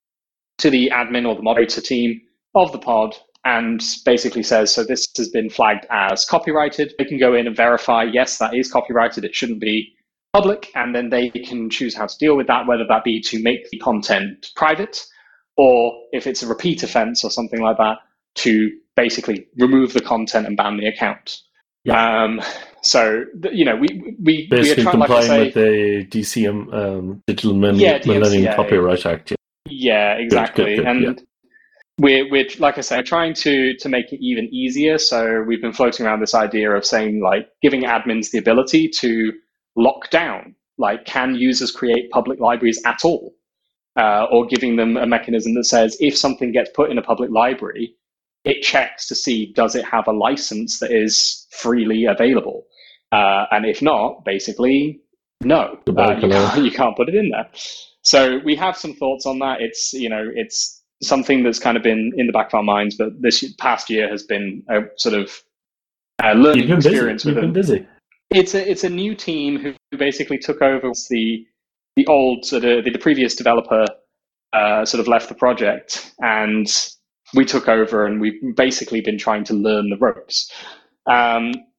to the admin or the moderator team of the pod and basically says, so this has been flagged as copyrighted. They can go in and verify, yes, that is copyrighted. It shouldn't be public. And then they can choose how to deal with that, whether that be to make the content private, or if it's a repeat offense or something like that, to basically remove the content and ban the account. Yeah. Um, so, you know, we we basically we are trying, complying like I say, with the D C M, um, Digital Min- yeah, D M C A. Millennium Copyright Act. Yeah, yeah exactly. Good, good, good, and yeah. we're we're like I say, trying to to make it even easier. So we've been floating around this idea of saying, like, giving admins the ability to lock down, like, can users create public libraries at all? Uh, or giving them a mechanism that says if something gets put in a public library, it checks to see, does it have a license that is freely available? Uh, and if not, basically, no, uh, you, can't, you can't put it in there. So we have some thoughts on that. It's, you know, it's something that's kind of been in the back of our minds, but this past year has been a sort of uh, learning You've been experience. Busy. With You've been busy. It's a, it's a new team who basically took over the the old, sort of, the, the previous developer uh, sort of left the project, and we took over, and we've basically been trying to learn the ropes. Um,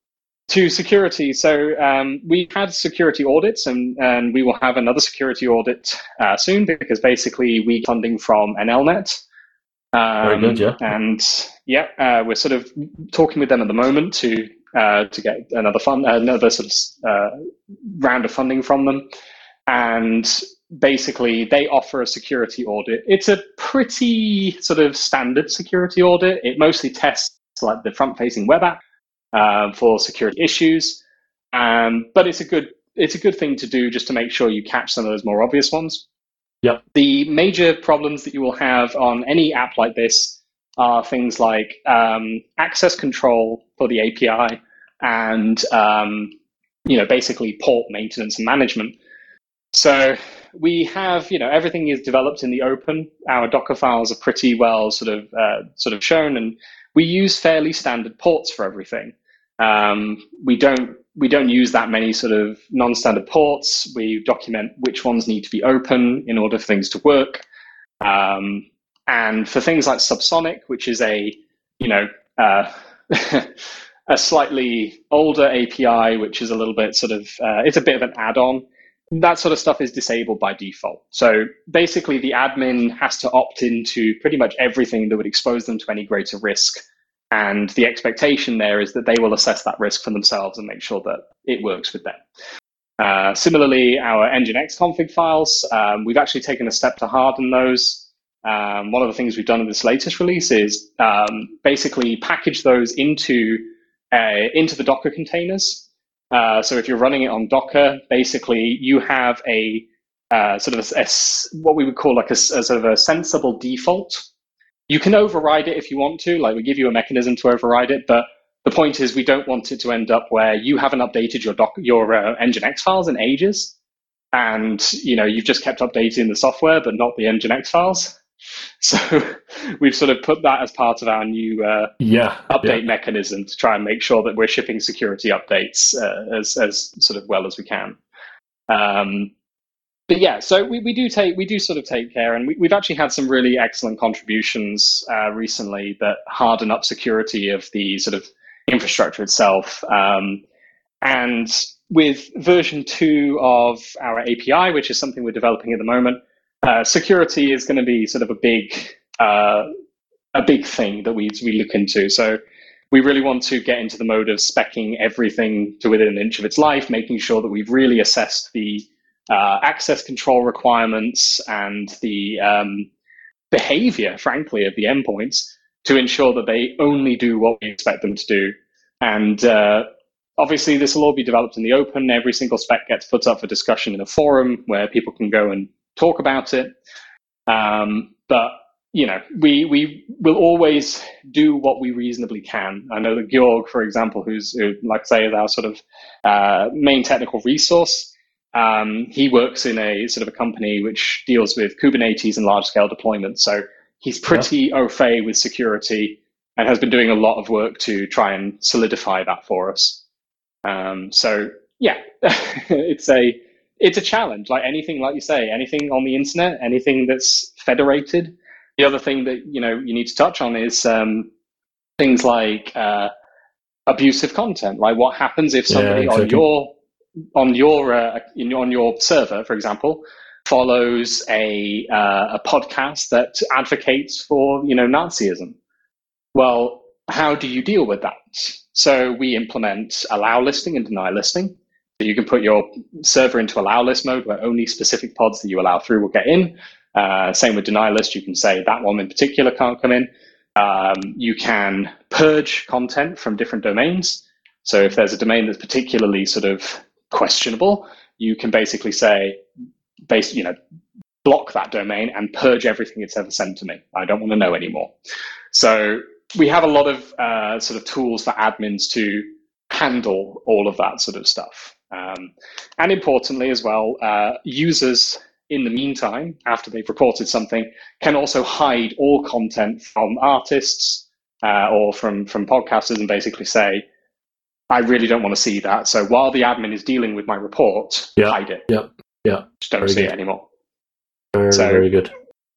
To security, so um, we've had security audits, and, and we will have another security audit uh, soon, because basically we get funding from N L net. Um, Very good, yeah. And yeah, uh, we're sort of talking with them at the moment to uh, to get another fund, another sort of uh, round of funding from them. And basically, they offer a security audit. It's a pretty sort of standard security audit. It mostly tests like the front-facing web app uh, for security issues, um, but it's a good it's a good thing to do just to make sure you catch some of those more obvious ones. Yep. The major problems that you will have on any app like this are things like um, access control for the A P I and um, you know basically port maintenance and management. So we have, you know, everything is developed in the open. Our Docker files are pretty well sort of uh, sort of shown, and we use fairly standard ports for everything. Um, we don't we don't use that many sort of non-standard ports. We document which ones need to be open in order for things to work. Um, and for things like Subsonic, which is a you know uh, a slightly older A P I, which is a little bit sort of uh, it's a bit of an add-on. That sort of stuff is disabled by default. So basically, the admin has to opt into pretty much everything that would expose them to any greater risk. And the expectation there is that they will assess that risk for themselves and make sure that it works with them. Uh, similarly, our Nginx config files, um, we've actually taken a step to harden those. Um, one of the things we've done in this latest release is um, basically package those into, uh, into the Docker containers. Uh, so if you're running it on Docker, basically you have a uh, sort of a, a, what we would call like a, a sort of a sensible default. You can override it if you want to, like we give you a mechanism to override it, but the point is we don't want it to end up where you haven't updated your doc, your uh, Nginx files in ages, and you know you've just kept updating the software but not the Nginx files. So we've sort of put that as part of our new uh, yeah, update yeah. mechanism to try and make sure that we're shipping security updates uh, as as sort of well as we can. Um, but yeah, so we, we do take we do sort of take care, and we, we've actually had some really excellent contributions uh, recently that harden up security of the sort of infrastructure itself. Um, and with version two of our A P I, which is something we're developing at the moment, Uh, security is going to be sort of a big, uh, a big thing that we we look into. So we really want to get into the mode of speccing everything to within an inch of its life, making sure that we've really assessed the uh, access control requirements and the um, behavior, frankly, of the endpoints to ensure that they only do what we expect them to do. And uh, obviously, this will all be developed in the open. Every single spec gets put up for discussion in a forum where people can go and talk about it. Um, but, you know, we we will always do what we reasonably can. I know that Georg, for example, who's, who, like I say, is our sort of uh, main technical resource, um, he works in a sort of a company which deals with Kubernetes and large-scale deployment. So he's pretty yeah. au fait with security and has been doing a lot of work to try and solidify that for us. Um, so, yeah, it's a... It's a challenge, like anything, like you say, anything on the internet, anything that's federated. The other thing that you know you need to touch on is um, things like uh, abusive content. Like what happens if somebody yeah, exactly. on your on your uh, in, on your server, for example, follows a uh, a podcast that advocates for you know Nazism. Well, how do you deal with that? So we implement allow listing and deny listing. So you can put your server into allow list mode where only specific pods that you allow through will get in. Uh, same with deny list. You can say that one in particular can't come in. Um, you can purge content from different domains. So if there's a domain that's particularly sort of questionable, you can basically say, base, you know, block that domain and purge everything it's ever sent to me. I don't want to know anymore. So we have a lot of uh, sort of tools for admins to handle all of that sort of stuff. Um, and importantly as well, uh, users in the meantime, after they've reported something, can also hide all content from artists uh, or from, from podcasters and basically say, I really don't want to see that. So while the admin is dealing with my report, yeah, hide it. Yeah, yeah. Just don't very see good. it anymore. Very, so, very good.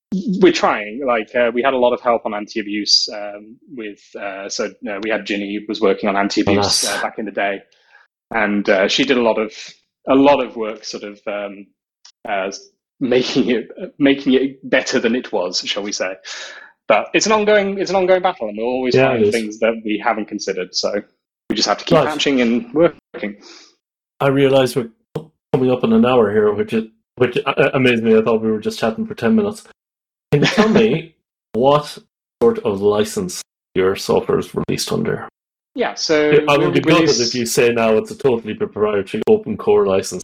we're trying. Like uh, we had a lot of help on anti-abuse um, with. Uh, so uh, we had Ginny was working on anti-abuse Oh, uh, back in the day, and uh, she did a lot of a lot of work, sort of um, uh, making it making it better than it was, shall we say? But it's an ongoing it's an ongoing battle, and we'll always Yeah, find it is. things that we haven't considered. So we just have to keep Right. patching and working. I realise we're coming up in an hour here, which is, which uh, amazed me. I thought we were just chatting for ten minutes. Can you tell me what sort of license your software is released under? Yeah, so I will we be gutted release- if you say now it's a totally proprietary open core license.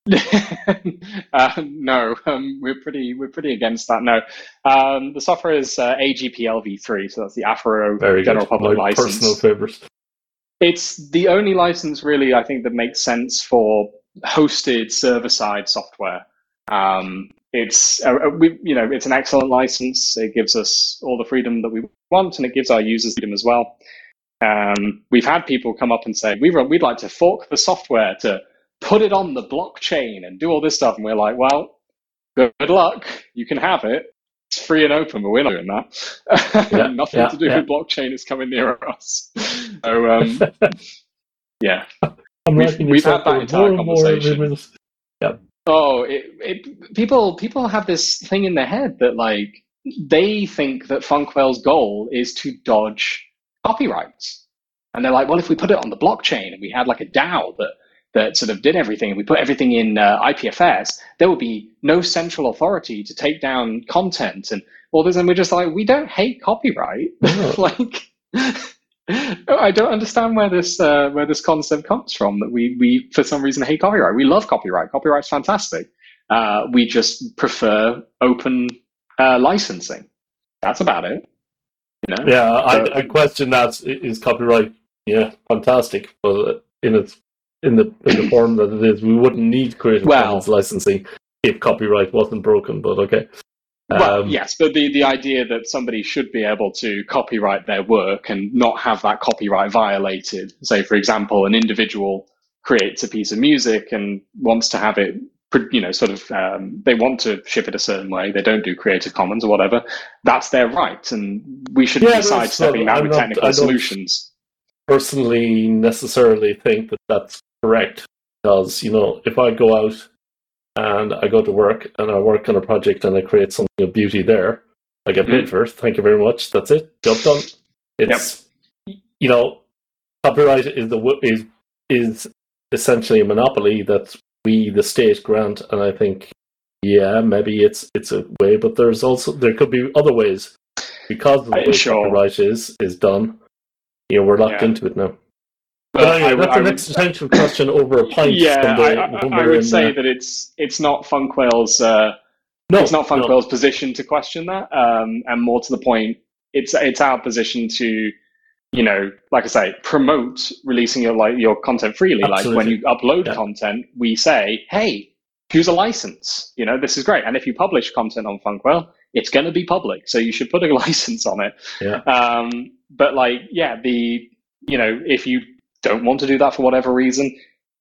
uh, no, um, we're pretty we're pretty against that. No, um, the software is uh, A G P L v three, so that's the Affero Very General good. Public My license. personal favourite. It's the only license, really, I think, that makes sense for hosted server-side software. Um, it's uh, we, you know, it's an excellent license. It gives us all the freedom that we want, and it gives our users freedom as well. Um, we've had people come up and say, we we'd like to fork the software to put it on the blockchain and do all this stuff. And we're like, well, good luck. You can have it. It's free and open, but we're not doing that. Yeah, Nothing yeah, to do yeah. with blockchain is coming near us. So, um, yeah. I'm We've- liking we've your had that software entire more and more every conversation. minute. Oh, it, it, people people have this thing in their head that like they think that Funkwell's goal is to dodge copyrights, and they're like, well, if we put it on the blockchain and we had like a DAO that that sort of did everything, and we put everything in uh, I P F S, there would be no central authority to take down content and all this. And we're just like, we don't hate copyright. No. Like, I don't understand where this uh, where this concept comes from. That we we for some reason hate copyright. We love copyright. Copyright's fantastic. Uh, we just prefer open uh, licensing. That's about it. You know? Yeah, I, So- I question that. Is copyright, yeah, fantastic, but in its in the in the form that it is, we wouldn't need Creative Well- Commons licensing if copyright wasn't broken. But okay, Well, Um, yes, but the, the idea that somebody should be able to copyright their work and not have that copyright violated. Say, for example, an individual creates a piece of music and wants to have it, you know, sort of, um, they want to ship it a certain way. They don't do Creative Commons or whatever. That's their right, and we shouldn't Yeah, be that's- sidestepping that I'm with not- technical I don't- solutions. personally necessarily think that that's correct, because, you know, if I go out and I go to work and I work on a project and I create something of beauty there, I get paid Mm. for it. Thank you very much. That's it. Job done. It's you know, copyright is the w- is is essentially a monopoly that we, the state, grant, and I think, yeah, maybe it's it's a way, but there's also there could be other ways because of the Uh, way sure. copyright is is done. You know, we're locked Yeah. into it now. But But anyway, I would- that's I an would- existential question over a pint. Yeah, someday I, I, when I we're would in, say uh, that it's it's not Funkwell's uh, no, it's not no. Funkwell's position to question that, um, and more to the point, it's it's our position to, you know, like I say, promote releasing your like your content freely. Like when Absolutely. you upload Yeah. content, we say, hey, choose a license. You know, this is great. And if you publish content on Funkwell, it's going to be public, so you should put a license on it. Yeah. Um, but like, yeah, the you know, if you don't want to do that for whatever reason,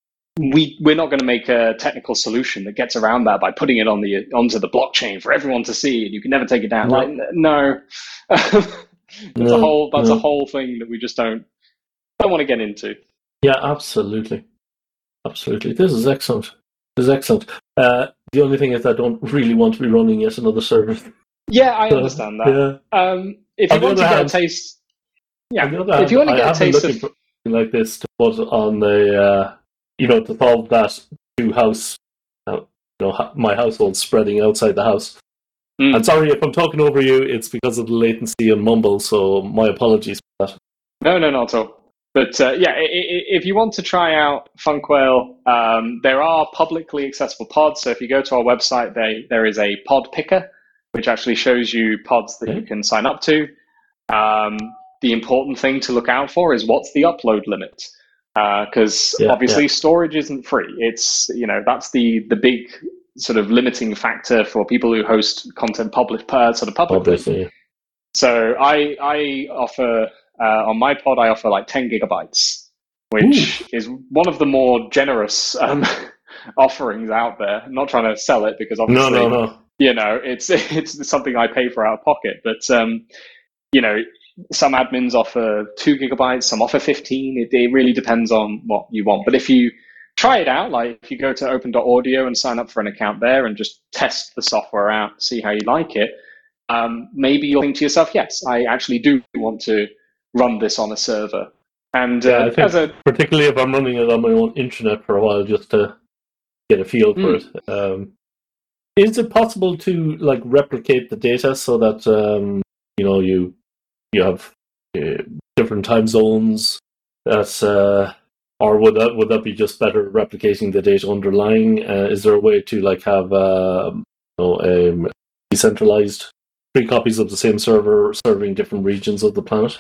we we're not going to make a technical solution that gets around that by putting it on the onto the blockchain for everyone to see, and you can never take it down. No. Like, n- no, that's No, a whole that's no. a whole thing that we just don't don't want to get into. Yeah, absolutely. Absolutely. This is excellent. This is excellent. Uh, the only thing is I don't really want to be running yet another service. Yeah, I So, understand that. Yeah. Um, if you On the want to other get hand- a taste, yeah, On the other if you want to hand, get I a have been taste looking of, for something like this to put on the, uh, you know, to solve that two house, uh, you know, ha- my household spreading outside the house. Mm. I'm sorry if I'm talking over you. It's because of the latency and mumble. So my apologies for that. No, no, not at all. But uh, yeah, i- i- if you want to try out Funkwell, um, there are publicly accessible pods. So if you go to our website, they, there is a pod picker, which actually shows you pods that you can sign up to. Um, the important thing to look out for is what's the upload limit, because Yeah, obviously storage isn't free. It's, you know, that's the the big sort of limiting factor for people who host content public uh, sort of publicly. Obviously. So I I offer uh, on my pod I offer like ten gigabytes, which is one of the more generous um, offerings out there. I'm not trying to sell it because No, obviously no, no. you know, it's it's something I pay for out of pocket. But um, you know, some admins offer two gigabytes, some offer fifteen. It, it really depends on what you want. But if you try it out, like if you go to open dot audio and sign up for an account there and just test the software out, see how you like it, um, maybe you'll think to yourself, yes, I actually do want to run this on a server. And yeah, uh, I think as a particularly if I'm running it on my own internet for a while, just to get a feel for mm. it. Um, is it possible to like replicate the data so that um, you know you you have uh, different time zones? That's uh, or would that would that be just better replicating the data underlying? Uh, is there a way to like have uh, you know, um, decentralized three copies of the same server serving different regions of the planet?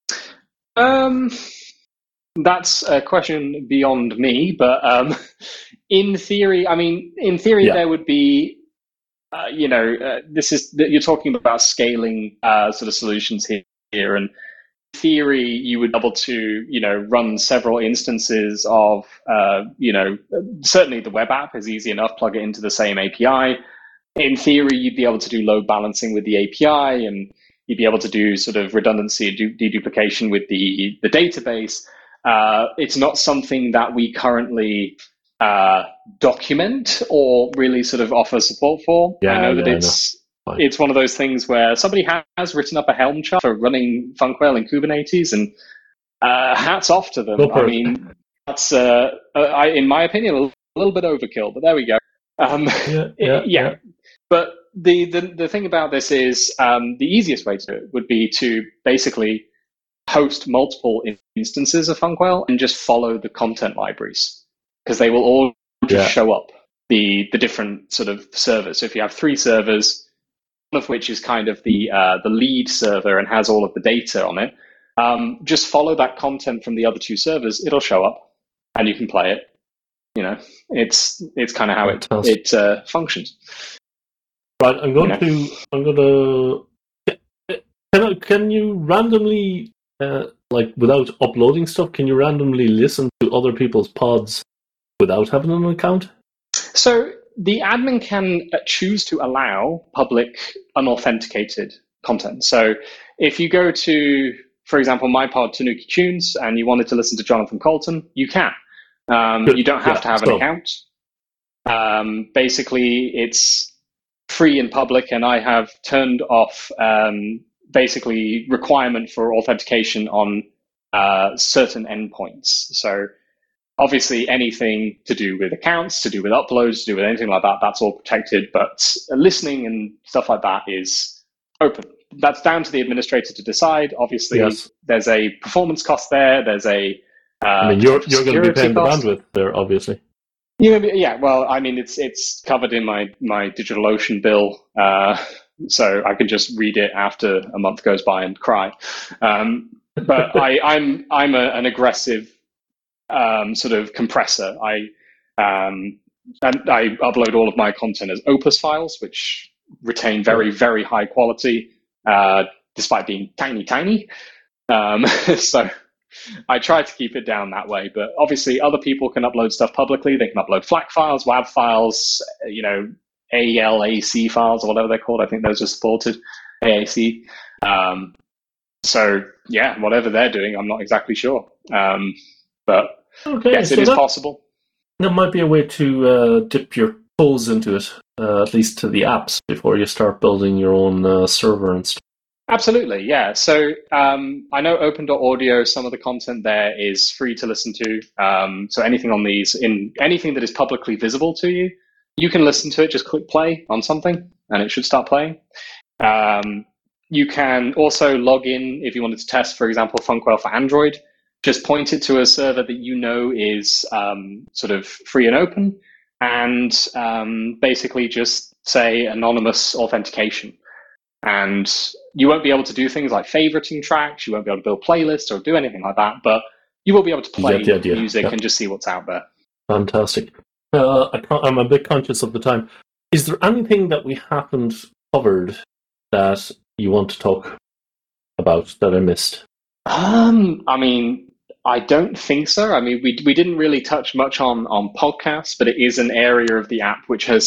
Um, that's a question beyond me, but um, in theory, I mean, in theory, Yeah. there would be, uh, you know, uh, this is you're talking about scaling uh, sort of solutions here, here, and in theory, you would be able to, you know, run several instances of, uh, you know, certainly the web app is easy enough. Plug it into the same A P I. In theory, you'd be able to do load balancing with the A P I, and you'd be able to do sort of redundancy and deduplication with the, the database. Uh, it's not something that we currently uh, document or really sort of offer support for. Yeah, I know yeah, that I it's know. it's one of those things where somebody has written up a Helm chart for running Funkwhale in Kubernetes, and uh, hats off to them. Go for I it. mean, that's, uh, I, in my opinion, a little bit overkill, but there we go. Um, Yeah, yeah, yeah. yeah. But the, the, the thing about this is um, the easiest way to do it would be to basically host multiple instances of Funkwhale and just follow the content libraries, because they will all just Yeah. show up, the, the different sort of servers. So if you have three servers, one of which is kind of the, uh, the lead server and has all of the data on it, um, just follow that content from the other two servers. It'll show up and you can play it. You know, it's it's kind of how it, Fantastic. it uh, functions. Right, I'm going Yeah. to. I'm going to. Can I, can you randomly, uh, like without uploading stuff, can you randomly listen to other people's pods without having an account? So the admin can choose to allow public unauthenticated content. So if you go to, for example, my pod Tanuki Tunes, and you wanted to listen to Jonathan Colton, you can. Um, Good. you don't have Yeah, to have so- an account. Um, basically, it's free in public, and I have turned off um, basically requirement for authentication on uh, certain endpoints. So obviously anything to do with accounts, to do with uploads, to do with anything like that, that's all protected. But listening and stuff like that is open. That's down to the administrator to decide. Obviously, Yes. there's a performance cost there. There's a uh, I mean, you're you're going to be security paying the cost. bandwidth there, obviously. Yeah, yeah. Well, I mean, it's it's covered in my my DigitalOcean bill, uh, so I can just read it after a month goes by and cry. Um, but I, I'm I'm a, an aggressive um, sort of compressor. I um, and I upload all of my content as Opus files, which retain very very high quality, uh, despite being tiny tiny. Um, so. I try to keep it down that way, but obviously other people can upload stuff publicly. They can upload FLAC files, W A V files, you know, A L A C files or whatever they're called. I think those are supported, A A C. Um, so yeah, whatever they're doing, I'm not exactly sure. Um, but Okay, yes, so it is that, possible. that might be a way to uh, dip your toes into it, uh, at least to the apps, before you start building your own uh, server and stuff. Absolutely, yeah. So um, I know open dot audio, some of the content there is free to listen to. Um, so anything on these, in anything that is publicly visible to you, you can listen to it. Just click play on something and it should start playing. Um, you can also log in if you wanted to test, for example, Funkwhale for Android. Just point it to a server that you know is um, sort of free and open, and um, basically just say anonymous authentication. And you won't be able to do things like favoriting tracks, you won't be able to build playlists or do anything like that, but you will be able to play You get the idea, music yeah. and just see what's out there. Fantastic. Uh, I can't, I'm a bit conscious of the time. Is there anything that we haven't covered that you want to talk about that I missed? Um, I mean, I don't think so. I mean, we we didn't really touch much on, on podcasts, but it is an area of the app which has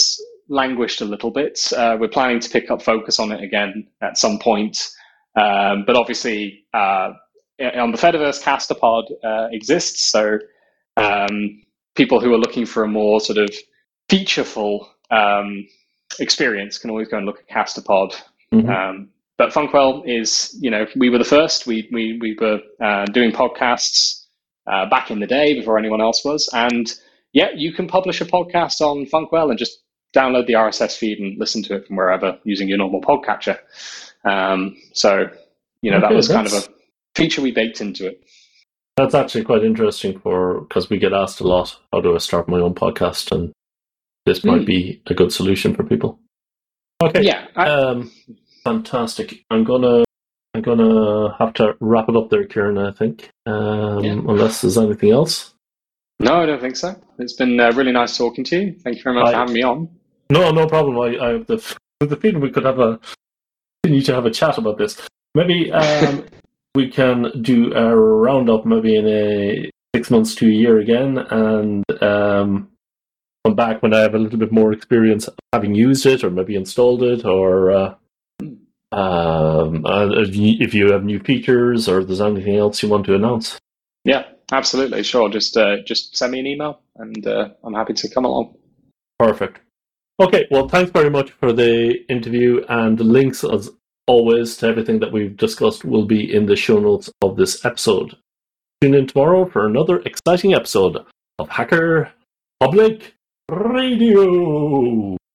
languished a little bit. Uh, we're planning to pick up focus on it again at some point. Um, but obviously, uh, on the Fediverse, Castopod uh, exists. So um, people who are looking for a more sort of featureful um, experience can always go and look at Castopod. Mm-hmm. Um, but Funkwell is, you know, we were the first. We we we were uh, doing podcasts uh, back in the day before anyone else was. And yeah, you can publish a podcast on Funkwell and just download the R S S feed and listen to it from wherever using your normal podcatcher. Um, so, you know, okay, that was kind of a feature we baked into it. That's actually quite interesting for because we get asked a lot, how do I start my own podcast? And this might mm. be a good solution for people. Okay. Yeah. I, um, fantastic. I'm gonna I'm gonna have to wrap it up there, Kieran, I think. Um, yeah. Unless there's anything else. No, I don't think so. It's been uh, really nice talking to you. Thank you very much I, for having me on. No, no problem. I, I have the the feeling we could have a need to have a chat about this. Maybe um, we can do a roundup maybe in a six months to a year again, and um, come back when I have a little bit more experience having used it, or maybe installed it, or uh, um, uh, if you have new features or if there's anything else you want to announce. Yeah, absolutely, sure. Just uh, just send me an email, and uh, I'm happy to come along. Perfect. Okay, well, thanks very much for the interview, and the links, as always, to everything that we've discussed will be in the show notes of this episode. Tune in tomorrow for another exciting episode of Hacker Public Radio.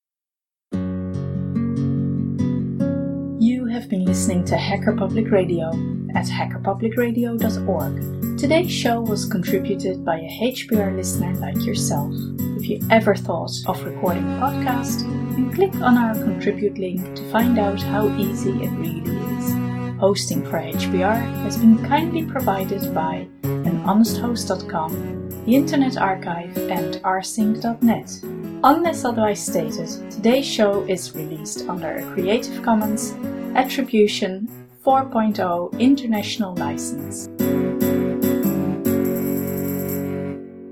You have been listening to Hacker Public Radio at hacker public radio dot org. Today's show was contributed by a H P R listener like yourself. If you ever thought of recording a podcast, then click on our contribute link to find out how easy it really is. Hosting for H P R has been kindly provided by an honest host dot com, the Internet Archive, and r sync dot net. Unless otherwise stated, today's show is released under a Creative Commons Attribution four point oh International License.